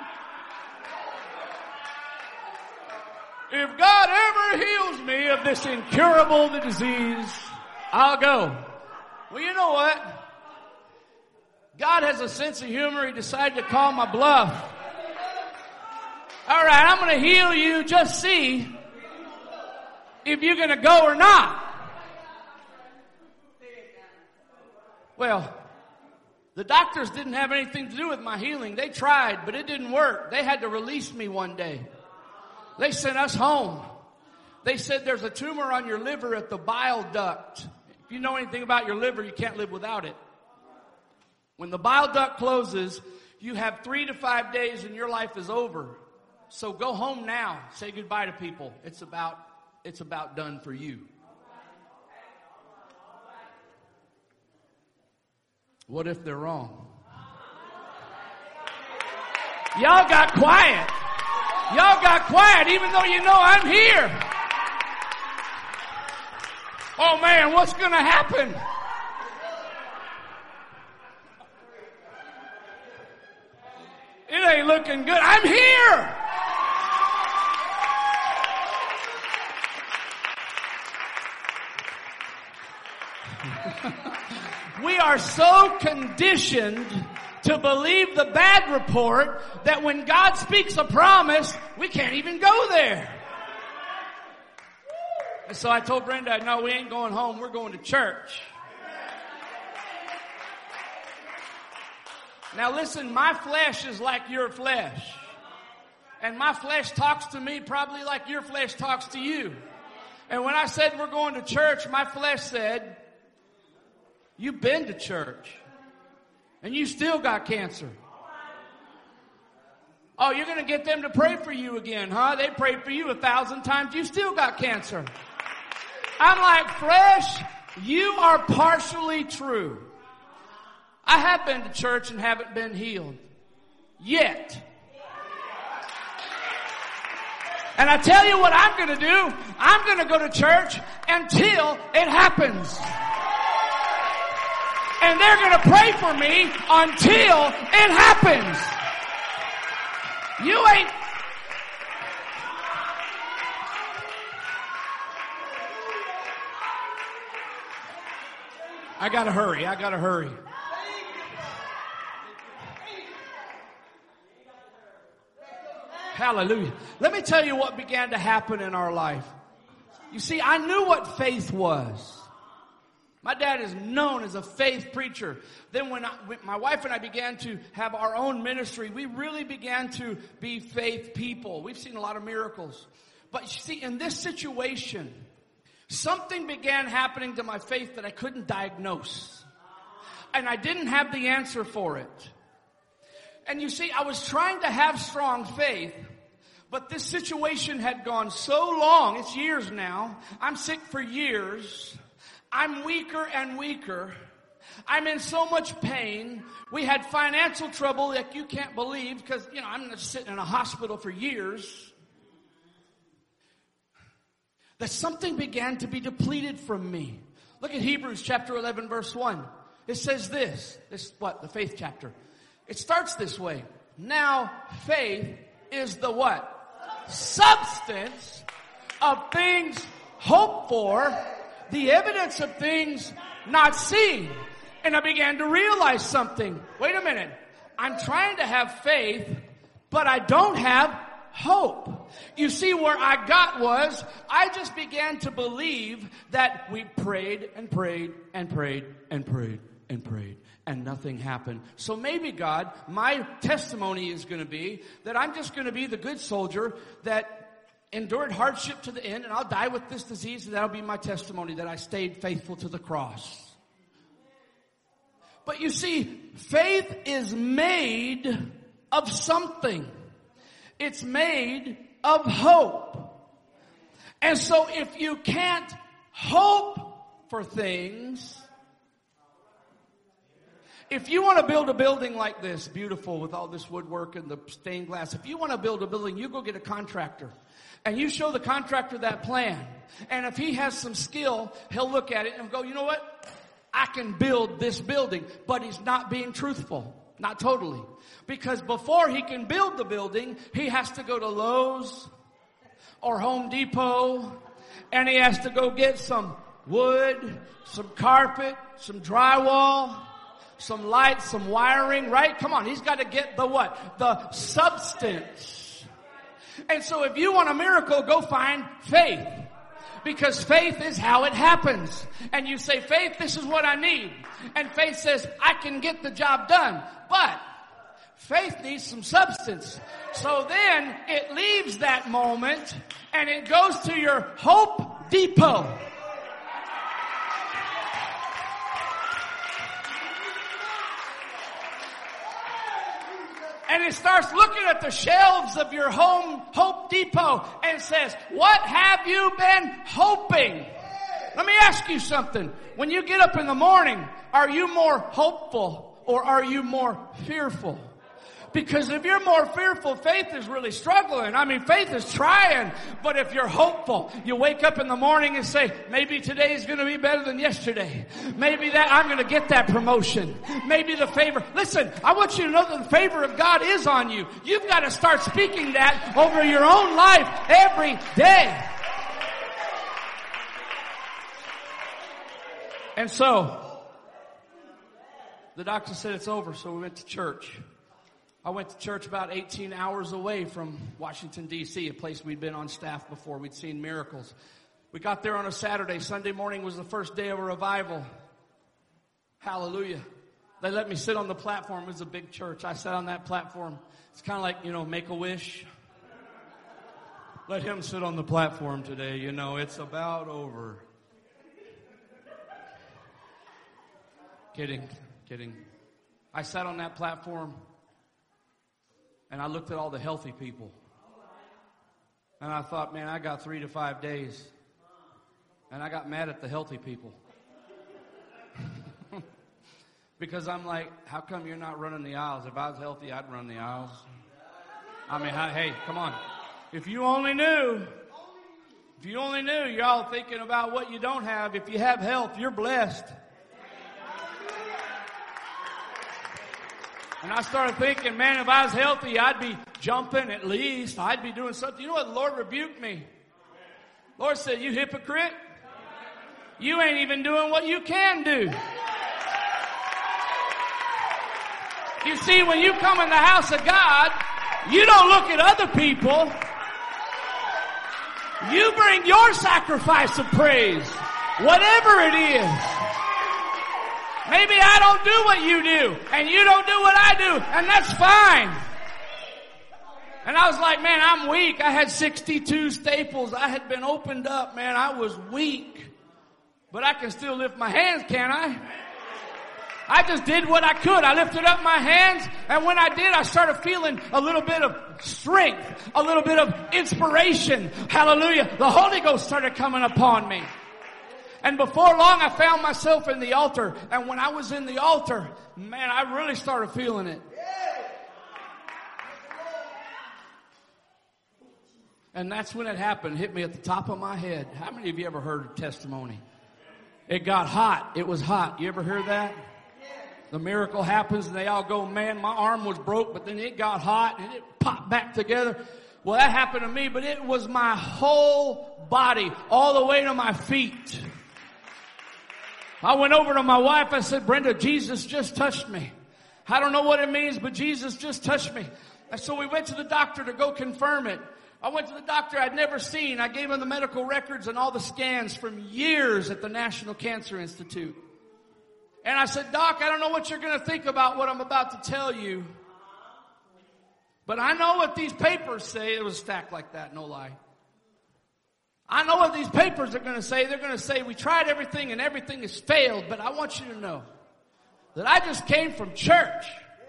if God ever heals me of this incurable disease, I'll go. Well, you know what? God has a sense of humor. He decided to call my bluff. All right, I'm going to heal you. Just see if you're going to go or not. Well, the doctors didn't have anything to do with my healing. They tried, but it didn't work. They had to release me one day. They sent us home. They said there's a tumor on your liver at the bile duct. If you know anything about your liver, you can't live without it. When the bile duct closes, you have 3 to 5 days and your life is over. So go home now. Say goodbye to people. It's about done for you. What if they're wrong? Y'all got quiet. Y'all got quiet even though you know I'm here. Oh man, what's going to happen? It ain't looking good. I'm here. We are so conditioned to believe the bad report that when God speaks a promise, we can't even go there. And so I told Brenda, no, we ain't going home. We're going to church. Now listen, my flesh is like your flesh. And my flesh talks to me probably like your flesh talks to you. And when I said we're going to church, my flesh said, you've been to church and you still got cancer. Oh, you're going to get them to pray for you again, huh? They prayed for you 1,000 times. You still got cancer. I'm like, flesh, you are partially true. I have been to church and haven't been healed yet. And I tell you what I'm going to do. I'm going to go to church until it happens. And they're going to pray for me until it happens. You ain't... I gotta hurry. Hallelujah. Let me tell you what began to happen in our life. You see, I knew what faith was. My dad is known as a faith preacher. Then when my wife and I began to have our own ministry, we really began to be faith people. We've seen a lot of miracles. But you see, in this situation, something began happening to my faith that I couldn't diagnose. And I didn't have the answer for it. And you see, I was trying to have strong faith, but this situation had gone so long. It's years now. I'm sick for years. I'm weaker and weaker. I'm in so much pain. We had financial trouble like you can't believe because, I'm sitting in a hospital for years. That something began to be depleted from me. Look at Hebrews chapter 11 verse 1. It says this. The faith chapter. It starts this way. Now faith is the what? Substance of things hoped for, the evidence of things not seen. And I began to realize something. Wait a minute. I'm trying to have faith, but I don't have hope. You see, where I got was, I just began to believe that we prayed and prayed and prayed and prayed and prayed, and nothing happened. So maybe God, my testimony is going to be that I'm just going to be the good soldier that endured hardship to the end, and I'll die with this disease, and that'll be my testimony that I stayed faithful to the cross. But you see, faith is made of something. It's made of hope. And so if you can't hope for things, if you want to build a building like this, beautiful with all this woodwork and the stained glass, if you want to build a building, you go get a contractor. And you show the contractor that plan. And if he has some skill, he'll look at it and go, you know what? I can build this building. But he's not being truthful. Not totally. Because before he can build the building, he has to go to Lowe's or Home Depot. And he has to go get some wood, some carpet, some drywall, some lights, some wiring, right? Come on, he's got to get the what? The substance. And so if you want a miracle, go find faith. Because faith is how it happens. And you say, faith, this is what I need. And faith says, I can get the job done. But faith needs some substance. So then it leaves that moment and it goes to your Hope Depot. And it starts looking at the shelves of your Hope Depot and says, what have you been hoping? Let me ask you something. When you get up in the morning, are you more hopeful or are you more fearful? Because if you're more fearful, faith is really struggling. I mean, faith is trying. But if you're hopeful, you wake up in the morning and say, maybe today is going to be better than yesterday. Maybe that I'm going to get that promotion. Maybe the favor. Listen, I want you to know that the favor of God is on you. You've got to start speaking that over your own life every day. And so, the doctor said it's over, so we went to church. I went to church about 18 hours away from Washington, D.C., a place we'd been on staff before. We'd seen miracles. We got there on a Saturday. Sunday morning was the first day of a revival. Hallelujah. They let me sit on the platform. It was a big church. I sat on that platform. It's kind of like, Make-A-Wish. Let him sit on the platform today. It's about over. Kidding. I sat on that platform. And I looked at all the healthy people. And I thought, man, I got 3 to 5 days. And I got mad at the healthy people. Because I'm like, how come you're not running the aisles? If I was healthy, I'd run the aisles. I mean, hey, come on. If you only knew, you're all thinking about what you don't have. If you have health, you're blessed. And I started thinking, man, if I was healthy, I'd be jumping at least. I'd be doing something. You know what? The Lord rebuked me. The Lord said, you hypocrite. You ain't even doing what you can do. You see, when you come in the house of God, you don't look at other people. You bring your sacrifice of praise, whatever it is. Maybe I don't do what you do, and you don't do what I do, and that's fine. And I was like, man, I'm weak. I had 62 staples. I had been opened up, man. I was weak. But I can still lift my hands, can't I? I just did what I could. I lifted up my hands, and when I did, I started feeling a little bit of strength, a little bit of inspiration. Hallelujah. The Holy Ghost started coming upon me. And before long, I found myself in the altar. And when I was in the altar, man, I really started feeling it. And that's when it happened. It hit me at the top of my head. How many of you ever heard a testimony? It got hot. It was hot. You ever hear that? The miracle happens and they all go, man, my arm was broke, but then it got hot and it popped back together. Well, that happened to me, but it was my whole body, all the way to my feet. I went over to my wife. I said, Brenda, Jesus just touched me. I don't know what it means, but Jesus just touched me. And so we went to the doctor to go confirm it. I went to the doctor I'd never seen. I gave him the medical records and all the scans from years at the National Cancer Institute. And I said, Doc, I don't know what you're going to think about what I'm about to tell you. But I know what these papers say. It was stacked like that, no lie. I know what these papers are going to say. They're going to say, we tried everything and everything has failed. But I want you to know that I just came from church.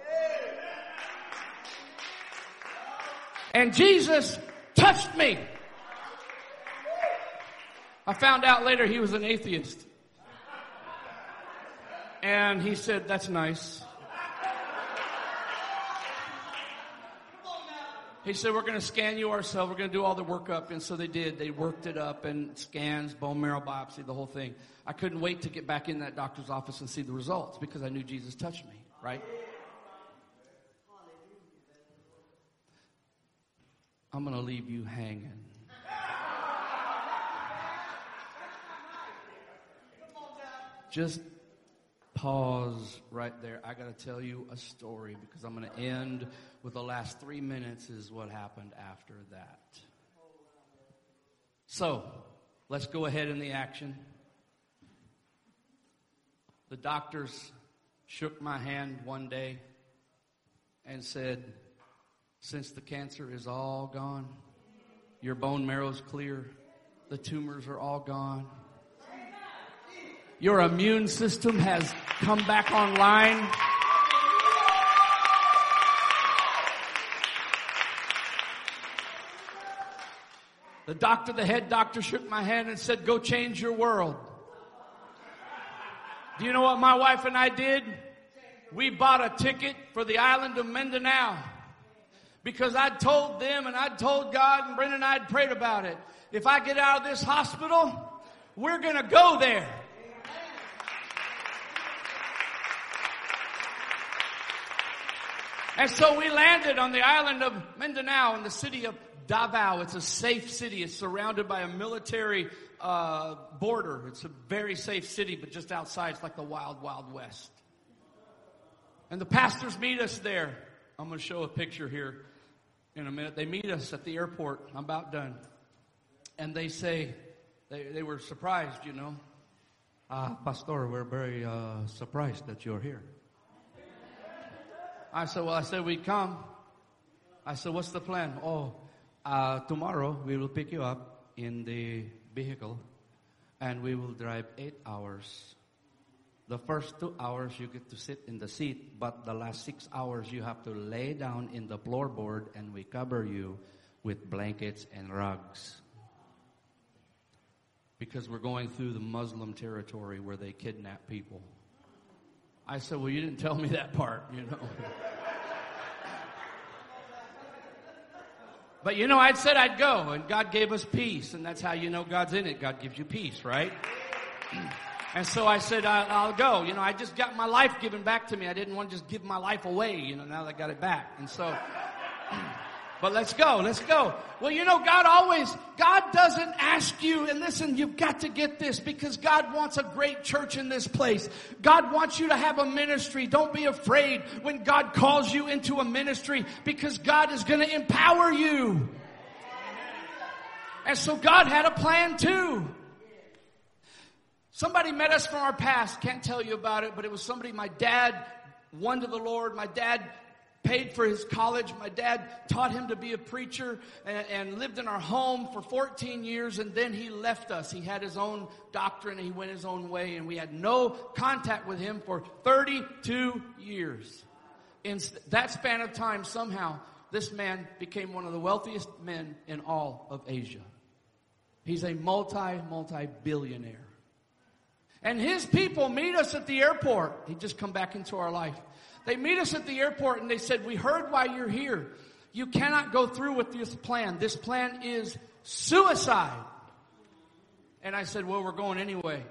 And Jesus touched me. I found out later he was an atheist. And he said, that's nice. He said, we're going to scan you ourselves. We're going to do all the workup. And so they did. They worked it up and scans, bone marrow biopsy, the whole thing. I couldn't wait to get back in that doctor's office and see the results because I knew Jesus touched me, right? I'm going to leave you hanging. Just pause right there. I got to tell you a story because I'm going to end with the last 3 minutes is what happened after that. So, let's go ahead in the action. The doctors shook my hand one day and said, since the cancer is all gone, your bone marrow's clear, the tumors are all gone, your immune system has come back online. The head doctor shook my hand and said, go change your world. Do you know what my wife and I did? We bought a ticket for the island of Mindanao. Because I'd told them and I'd told God, and Brenda and I had prayed about it. If I get out of this hospital, we're going to go there. And so we landed on the island of Mindanao in the city of Davao. It's a safe city. It's surrounded by a military border. It's a very safe city, but just outside, it's like the wild, wild west. And the pastors meet us there. I'm going to show a picture here in a minute. They meet us at the airport. I'm about done. And they say, they were surprised, you know. Pastor, we're very surprised that you're here. I said, we come. I said, what's the plan? Tomorrow we will pick you up in the vehicle and we will drive 8 hours. The first 2 hours you get to sit in the seat, but the last 6 hours you have to lay down in the floorboard and we cover you with blankets and rugs. Because we're going through the Muslim territory where they kidnap people. I said, well, you didn't tell me that part, you know. But, you know, I'd said I'd go, and God gave us peace, and that's how you know God's in it. God gives you peace, right? And so I said, I'll go. You know, I just got my life given back to me. I didn't want to just give my life away, you know, now that I got it back. And so, but let's go. Well, you know, God doesn't ask you, and listen, you've got to get this, because God wants a great church in this place. God wants you to have a ministry. Don't be afraid when God calls you into a ministry, because God is going to empower you. And so God had a plan too. Somebody met us from our past. Can't tell you about it, but it was somebody my dad won to the Lord. My dad paid for his college. My dad taught him to be a preacher and lived in our home for 14 years, and then he left us. He had his own doctrine and he went his own way, and we had no contact with him for 32 years. In that span of time, somehow, this man became one of the wealthiest men in all of Asia. He's a multi-billionaire. And his people meet us at the airport. He just come back into our life. They meet us at the airport and they said, we heard why you're here. You cannot go through with this plan. This plan is suicide. And I said, well, we're going anyway.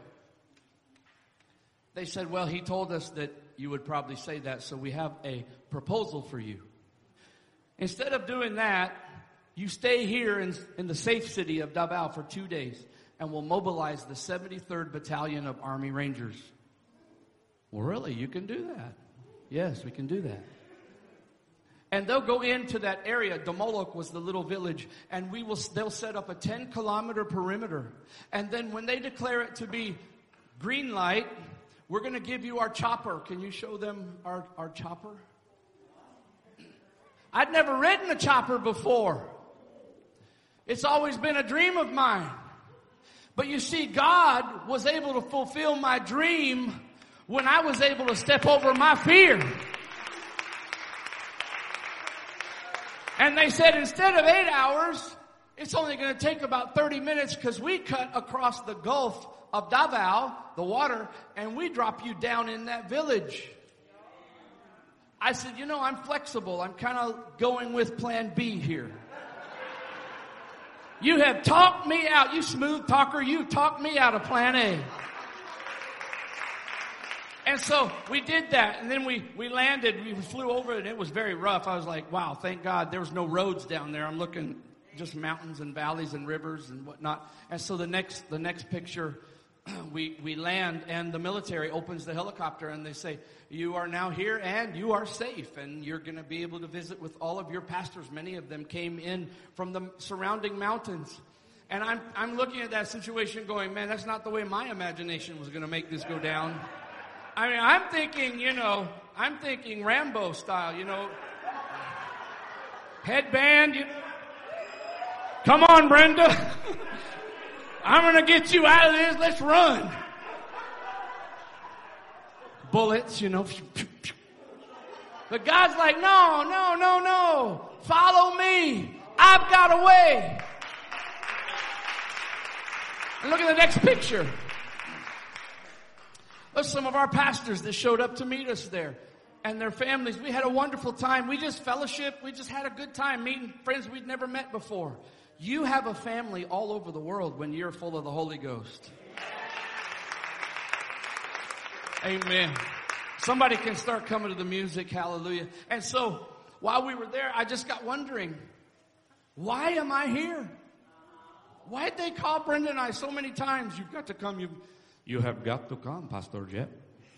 They said, well, he told us that you would probably say that, so we have a proposal for you. Instead of doing that, you stay here in the safe city of Davao for 2 days. And we'll mobilize the 73rd Battalion of Army Rangers. Well, really? You can do that? Yes, we can do that. And they'll go into that area. Damolok was the little village. And they'll set up a 10-kilometer perimeter. And then when they declare it to be green light, we're going to give you our chopper. Can you show them our chopper? I'd never ridden a chopper before. It's always been a dream of mine. But you see, God was able to fulfill my dream when I was able to step over my fear. And they said instead of 8 hours, it's only going to take about 30 minutes, because we cut across the Gulf of Davao, the water, and we drop you down in that village. I said, you know, I'm flexible. I'm kind of going with plan B here. You have talked me out. You smooth talker, you talked me out of plan A. And so we did that. And then we landed. We flew over it. And it was very rough. I was like, wow, thank God there was no roads down there. I'm looking just mountains and valleys and rivers and whatnot. And so the next picture, we land, and the military opens the helicopter and they say, you are now here and you are safe, and you're going to be able to visit with all of your pastors. Many of them came in from the surrounding mountains. And I'm looking at that situation going, man, that's not the way my imagination was going to make this go down. I mean, I'm thinking Rambo style, headband, come on, Brenda. I'm going to get you out of this. Let's run. Bullets, But God's like, no. Follow me. I've got a way. And look at the next picture. There's some of our pastors that showed up to meet us there. And their families. We had a wonderful time. We just fellowshiped. We just had a good time meeting friends we'd never met before. You have a family all over the world when you're full of the Holy Ghost. Amen. Somebody can start coming to the music. Hallelujah. And so while we were there, I just got wondering, why am I here? Why did they call Brenda and I so many times? You've got to come. You have got to come, Pastor Jeff.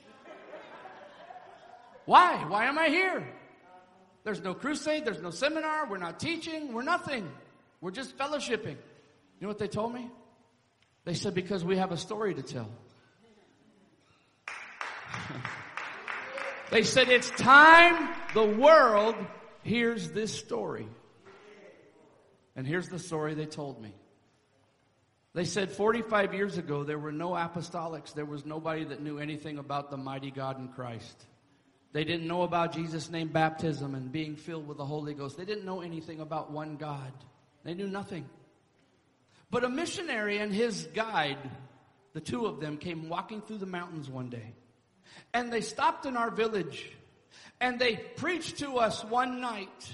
Why? Why am I here? There's no crusade. There's no seminar. We're not teaching. We're nothing. We're just fellowshipping. You know what they told me? They said, because we have a story to tell. They said, it's time the world hears this story. And here's the story they told me. They said 45 years ago, there were no apostolics. There was nobody that knew anything about the mighty God in Christ. They didn't know about Jesus' name baptism and being filled with the Holy Ghost. They didn't know anything about one God. They knew nothing. But a missionary and his guide, the two of them, came walking through the mountains one day. And they stopped in our village. And they preached to us one night.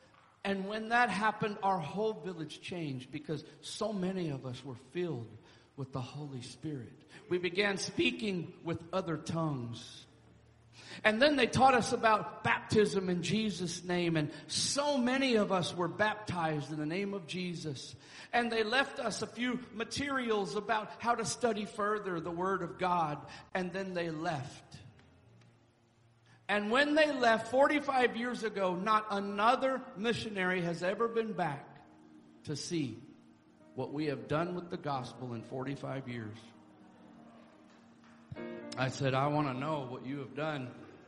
And when that happened, our whole village changed, because so many of us were filled with the Holy Spirit. We began speaking with other tongues. And then they taught us about baptism in Jesus' name. And so many of us were baptized in the name of Jesus. And they left us a few materials about how to study further the Word of God. And then they left. And when they left 45 years ago, not another missionary has ever been back to see what we have done with the gospel in 45 years. I said, I want to know what you have done.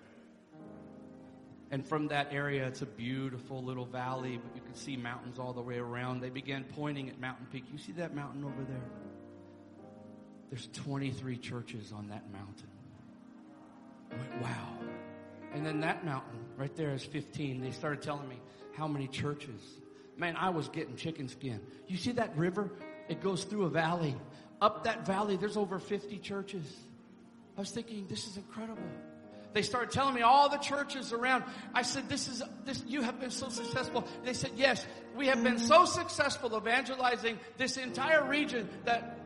And from that area, it's a beautiful little valley, but you can see mountains all the way around. They began pointing at Mountain Peak. You see that mountain over there? There's 23 churches on that mountain. I went, wow. And then that mountain right there is 15. They started telling me how many churches. Man, I was getting chicken skin. You see that river? It goes through a valley. Up that valley, there's over 50 churches. I was thinking, this is incredible. They started telling me all the churches around. I said, you have been so successful. They said, yes, we have been so successful evangelizing this entire region that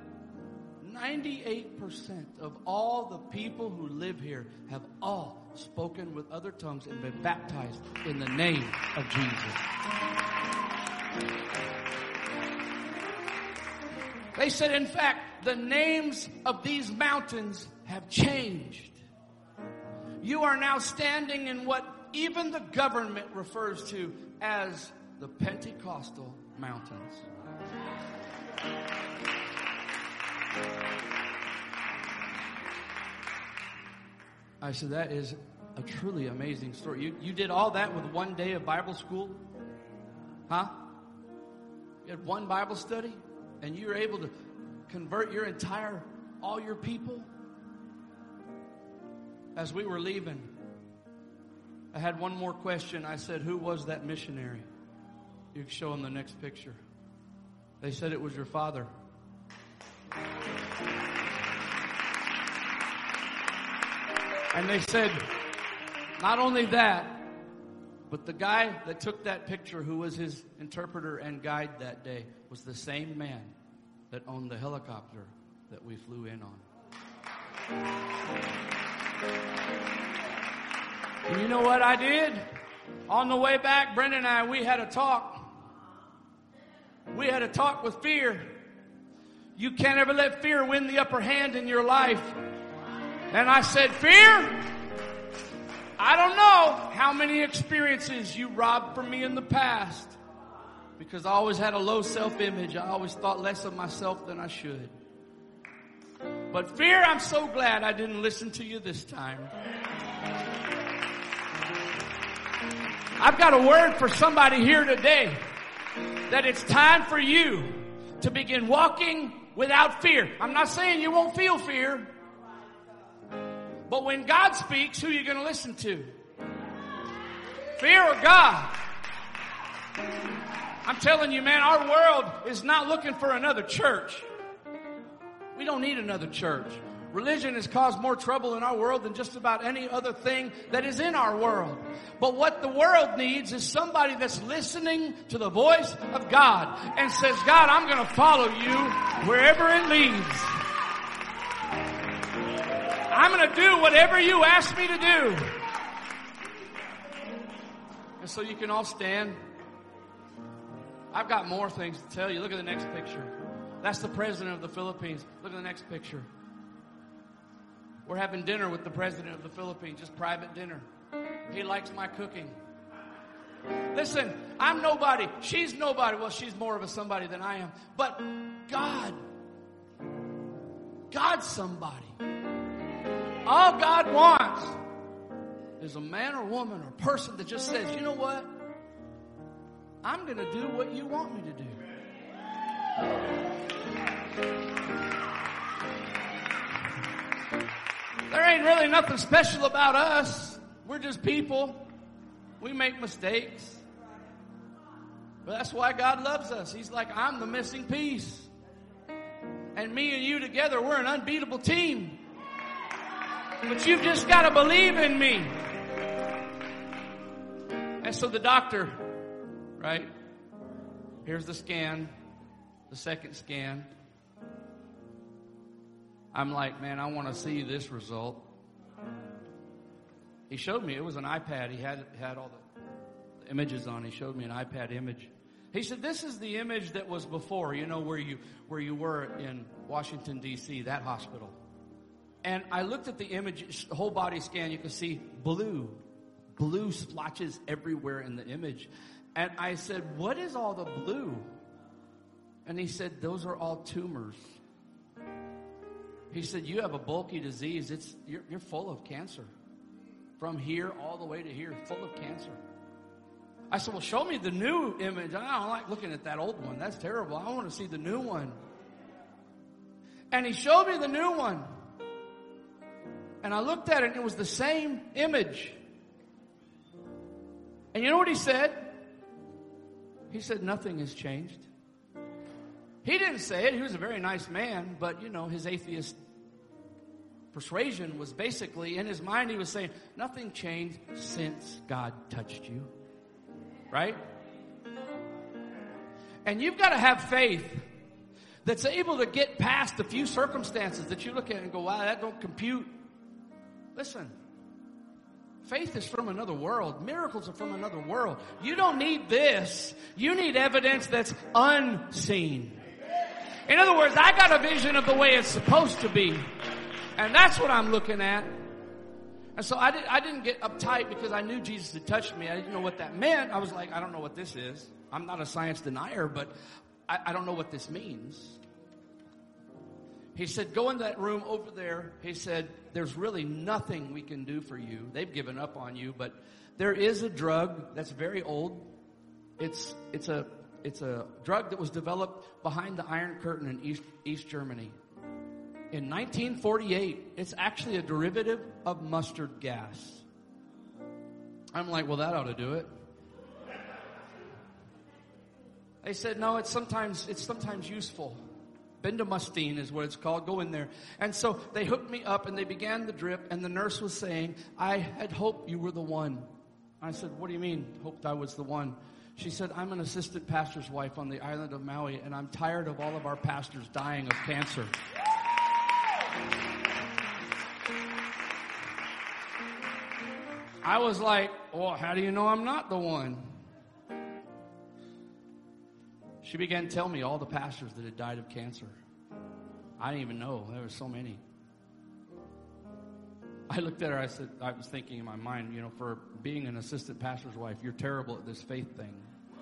98% of all the people who live here have all spoken with other tongues and been baptized in the name of Jesus. They said, in fact, the names of these mountains have changed. You are now standing in what even the government refers to as the Pentecostal mountains. I said, that is a truly amazing story. You did all that with one day of Bible school? Huh? You had one Bible study? And you were able to convert all your people? As we were leaving, I had one more question. I said, who was that missionary? You can show them the next picture. They said it was your father. And they said, not only that, but the guy that took that picture, who was his interpreter and guide that day, was the same man that owned the helicopter that we flew in on. And you know what I did? On the way back, Brenda and I, we had a talk. We had a talk with fear. You can't ever let fear win the upper hand in your life. And I said, fear, I don't know how many experiences you robbed from me in the past. Because I always had a low self-image. I always thought less of myself than I should. But fear, I'm so glad I didn't listen to you this time. I've got a word for somebody here today, that it's time for you to begin walking without fear. I'm not saying you won't feel fear, but when God speaks, who are you going to listen to? Fear or God? I'm telling you, man, our world is not looking for another church. We don't need another church. Religion has caused more trouble in our world than just about any other thing that is in our world. But what the world needs is somebody that's listening to the voice of God and says, God, I'm going to follow you wherever it leads. I'm going to do whatever you ask me to do. And so you can all stand. I've got more things to tell you. Look at the next picture. That's the president of the Philippines. Look at the next picture. We're having dinner with the president of the Philippines, just private dinner. He likes my cooking. Listen, I'm nobody. She's nobody. Well, she's more of a somebody than I am. But God's somebody. All God wants is a man or woman or person that just says, you know what? I'm going to do what you want me to do. There ain't really nothing special about us. We're just people. We make mistakes. But that's why God loves us. He's like, I'm the missing piece. And me and you together, we're an unbeatable team. But you've just got to believe in me. And so the doctor, right? Here's the scan. The second scan. I'm like, man, I want to see this result. He showed me. It was an iPad. He had all the images on. He showed me an iPad image. He said, this is the image that was before, you know, where you were in Washington, D.C., that hospital. And I looked at the image, the whole body scan. You can see blue splotches everywhere in the image. And I said, what is all the blue? And he said, those are all tumors. He said, you have a bulky disease. You're full of cancer. From here all the way to here, full of cancer. I said, well, show me the new image. I don't like looking at that old one. That's terrible. I want to see the new one. And he showed me the new one. And I looked at it, and it was the same image. And you know what he said? He said, nothing has changed. He didn't say it. He was a very nice man, but, you know, his atheist persuasion was basically, in his mind, he was saying, nothing changed since God touched you. Right? And you've got to have faith that's able to get past a few circumstances that you look at and go, wow, that don't compute. Listen, faith is from another world. Miracles are from another world. You don't need this. You need evidence that's unseen. In other words, I got a vision of the way it's supposed to be. And that's what I'm looking at. And so I didn't get uptight because I knew Jesus had touched me. I didn't know what that meant. I was like, I don't know what this is. I'm not a science denier, but I don't know what this means. He said, go in that room over there. He said, there's really nothing we can do for you. They've given up on you, but there is a drug that's very old. It's a drug that was developed behind the Iron Curtain in East Germany. In 1948, it's actually a derivative of mustard gas. I'm like, well, that ought to do it. They said, no, it's sometimes useful. Bendamustine is what it's called. Go in there. And so they hooked me up and they began the drip, and the nurse was saying, I had hoped you were the one. I said, what do you mean, hoped I was the one? She said, I'm an assistant pastor's wife on the island of Maui, and I'm tired of all of our pastors dying of cancer. I was like, well, how do you know I'm not the one? She began to tell me all the pastors that had died of cancer. I didn't even know. There were so many. I looked at her. I was thinking in my mind, you know, for being an assistant pastor's wife, you're terrible at this faith thing.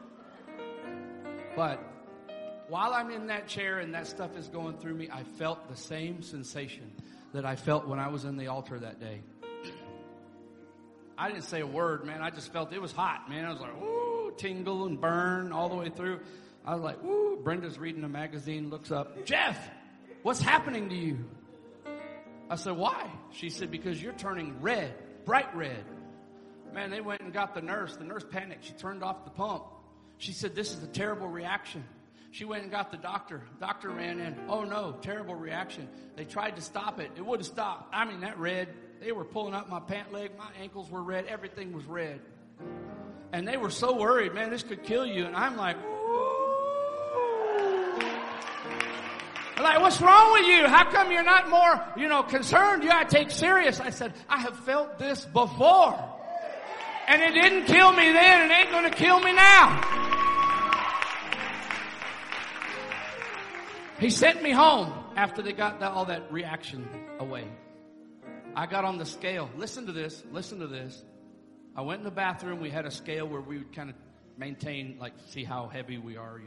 But while I'm in that chair and that stuff is going through me, I felt the same sensation that I felt when I was in the altar that day. I didn't say a word, man. I just felt it was hot, man. I was like, ooh, tingle and burn all the way through. I was like, ooh. Brenda's reading a magazine, looks up. Jeff, what's happening to you? I said, why? She said, because you're turning red, bright red. Man, they went and got the nurse. The nurse panicked. She turned off the pump. She said, this is a terrible reaction. She went and got the doctor. Doctor ran in. Oh, no, terrible reaction. They tried to stop it. It wouldn't stop. I mean, that red, they were pulling up my pant leg. My ankles were red. Everything was red. And they were so worried, man, this could kill you. And I'm like, I'm like, what's wrong with you? How come you're not more, concerned? You got to take serious. I said, I have felt this before. And it didn't kill me then. It ain't going to kill me now. He sent me home after they got all that reaction away. I got on the scale. Listen to this. Listen to this. I went in the bathroom. We had a scale where we would kind of maintain, see how heavy we are,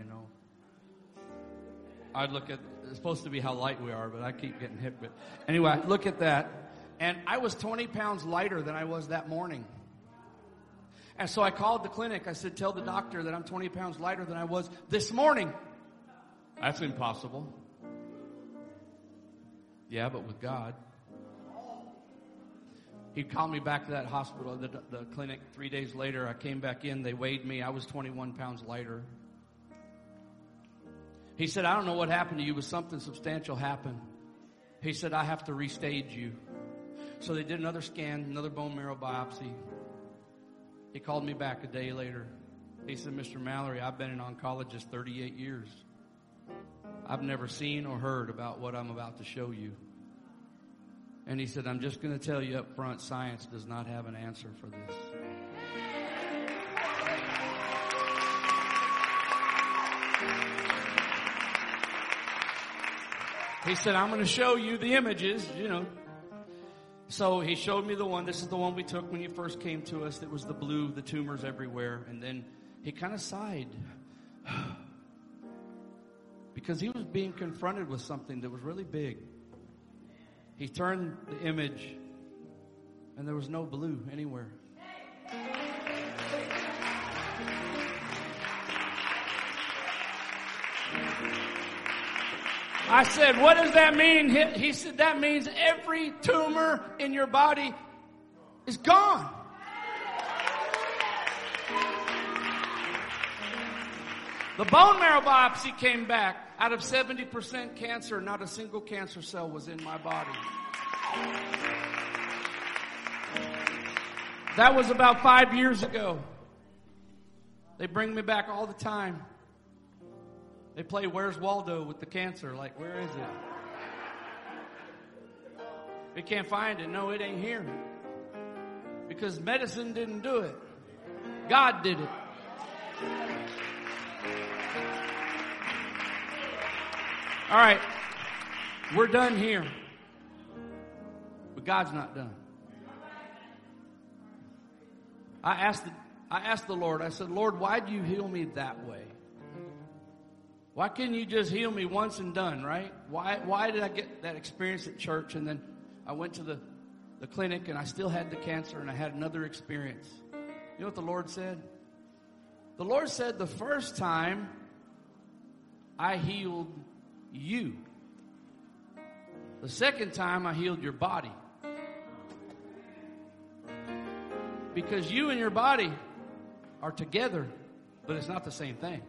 I'd look at, it's supposed to be how light we are, but I keep getting hit. But anyway, I look at that. And I was 20 pounds lighter than I was that morning. And so I called the clinic. I said, tell the doctor that I'm 20 pounds lighter than I was this morning. That's impossible. Yeah, but with God. He called me back to that hospital, the clinic. 3 days later, I came back in. They weighed me. I was 21 pounds lighter. He said, I don't know what happened to you, but something substantial happened. He said, I have to restage you. So they did another scan, another bone marrow biopsy. He called me back a day later. He said, Mr. Mallory, I've been an oncologist 38 years. I've never seen or heard about what I'm about to show you. And he said, I'm just going to tell you up front, science does not have an answer for this. He said, I'm going to show you the images, you know. So he showed me the one. This is the one we took when you first came to us. It was the blue, the tumors everywhere. And then he kind of sighed. Because he was being confronted with something that was really big. He turned the image, and there was no blue anywhere. I said, what does that mean? He said, that means every tumor in your body is gone. The bone marrow biopsy came back. Out of 70% cancer, not a single cancer cell was in my body. That was about 5 years ago. They bring me back all the time. They play Where's Waldo with the cancer. Like, where is it? We can't find it. No, it ain't here. Because medicine didn't do it. God did it. All right. We're done here. But God's not done. I asked the Lord, I said, Lord, why do you heal me that way? Why couldn't you just heal me once and done, right? Why did I get that experience at church and then I went to the clinic and I still had the cancer and I had another experience? You know what the Lord said? The Lord said the first time I healed you. The second time I healed your body. Because you and your body are together, but it's not the same thing.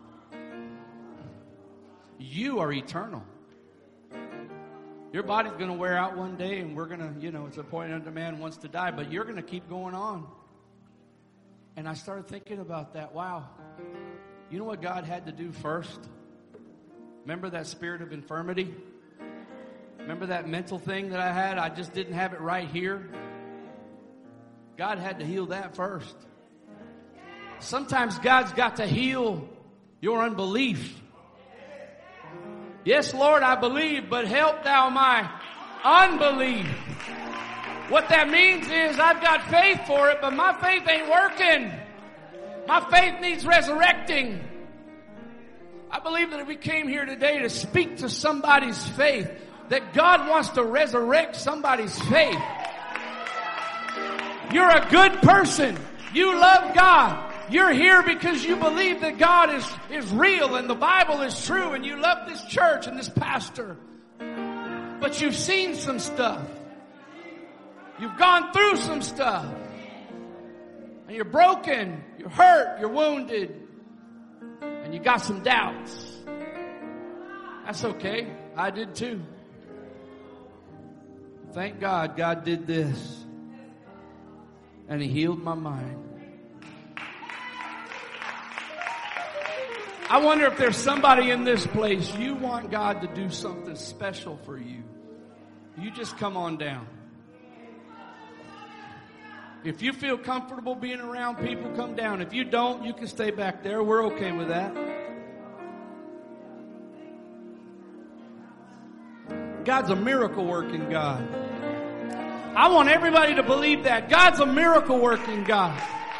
You are eternal. Your body's going to wear out one day and we're going to, it's appointed unto man wants to die, but you're going to keep going on. And I started thinking about that. Wow. You know what God had to do first? Remember that spirit of infirmity? Remember that mental thing that I had? I just didn't have it right here. God had to heal that first. Sometimes God's got to heal your unbelief. Yes, Lord, I believe, but help thou my unbelief. What that means is I've got faith for it, but my faith ain't working. My faith needs resurrecting. I believe that if we came here today to speak to somebody's faith, that God wants to resurrect somebody's faith. You're a good person. You love God. You're here because you believe that God is real and the Bible is true and you love this church and this pastor. But you've seen some stuff. You've gone through some stuff. And you're broken, you're hurt, you're wounded, and you got some doubts. That's okay. I did too. Thank God, God did this. And He healed my mind. I wonder if there's somebody in this place, you want God to do something special for you. You just come on down. If you feel comfortable being around people, come down. If you don't, you can stay back there. We're okay with that. God's a miracle working God. I want everybody to believe that. God's a miracle working God.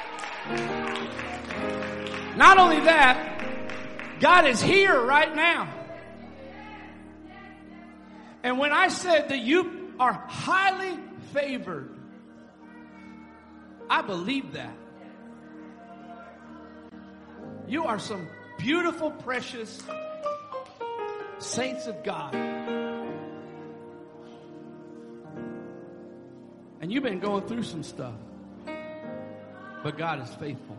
Not only that, God is here right now. And when I said that you are highly favored, I believe that. You are some beautiful, precious saints of God. And you've been going through some stuff. But God is faithful.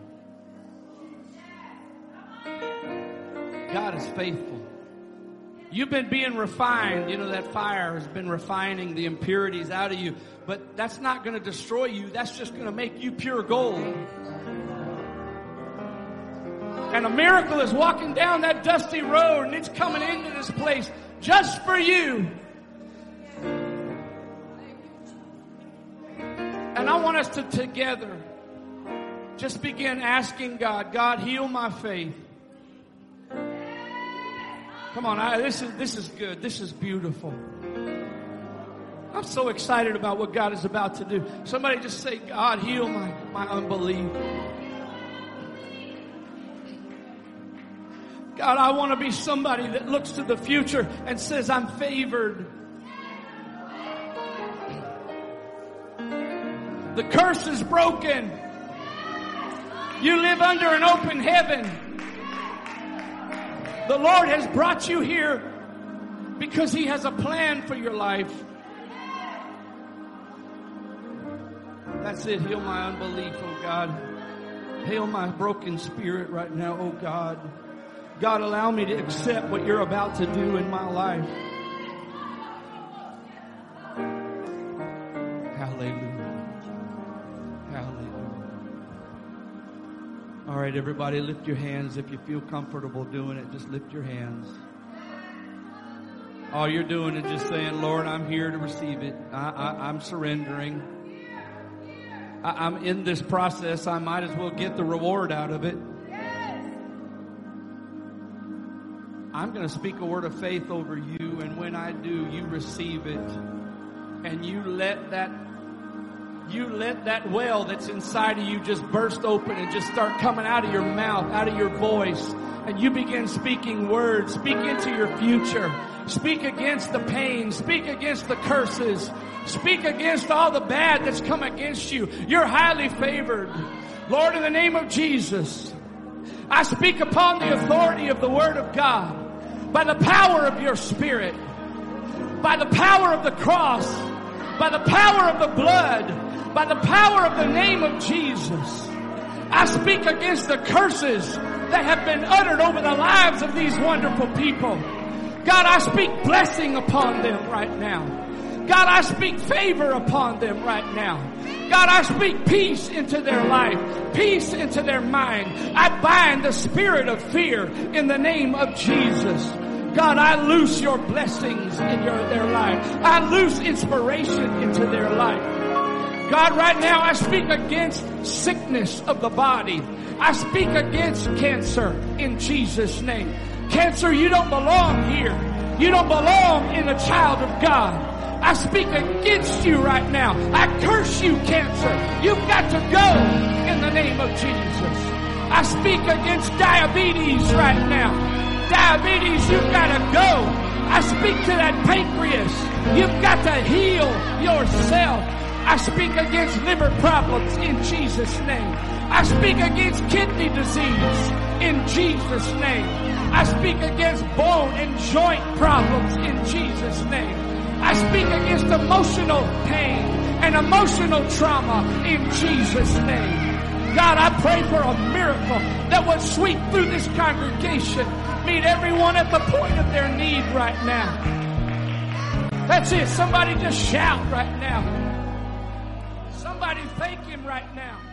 God is faithful. You've been being refined. You know, that fire has been refining the impurities out of you. But that's not going to destroy you. That's just going to make you pure gold. And a miracle is walking down that dusty road and it's coming into this place just for you. want us to together just begin asking God, God, heal my faith. Come on, this is good. This is beautiful. I'm so excited about what God is about to do. Somebody just say, God, heal my unbelief. God, I want to be somebody that looks to the future and says, I'm favored. The curse is broken. You live under an open heaven. The Lord has brought you here because He has a plan for your life. That's it. Heal my unbelief, oh God. Heal my broken spirit right now, oh God. God, allow me to accept what you're about to do in my life. Hallelujah. Hallelujah. All right, everybody, lift your hands. If you feel comfortable doing it, just lift your hands. All you're doing is just saying, Lord, I'm here to receive it. I'm surrendering. I'm in this process. I might as well get the reward out of it. I'm going to speak a word of faith over you, and when I do, you receive it. And you let that well that's inside of you just burst open and just start coming out of your mouth, out of your voice. And you begin speaking words. Speak into your future. Speak against the pain. Speak against the curses. Speak against all the bad that's come against you. You're highly favored. Lord, in the name of Jesus, I speak upon the authority of the Word of God, by the power of your Spirit, by the power of the cross, by the power of the blood, by the power of the name of Jesus. I speak against the curses that have been uttered over the lives of these wonderful people. God, I speak blessing upon them right now. God, I speak favor upon them right now. God, I speak peace into their life, peace into their mind. I bind the spirit of fear in the name of Jesus. God, I loose your blessings in their life. I loose inspiration into their life. God, right now I speak against sickness of the body. I speak against cancer in Jesus' name. Cancer, you don't belong here. You don't belong in a child of God. I speak against you right now. I curse you, cancer. You've got to go in the name of Jesus. I speak against diabetes right now. Diabetes, you've got to go. I speak to that pancreas. You've got to heal yourself. I speak against liver problems in Jesus' name. I speak against kidney disease in Jesus' name. I speak against bone and joint problems in Jesus' name. I speak against emotional pain and emotional trauma in Jesus' name. God, I pray for a miracle that would sweep through this congregation. Meet everyone at the point of their need right now. That's it. Somebody just shout right now. Somebody thank Him right now.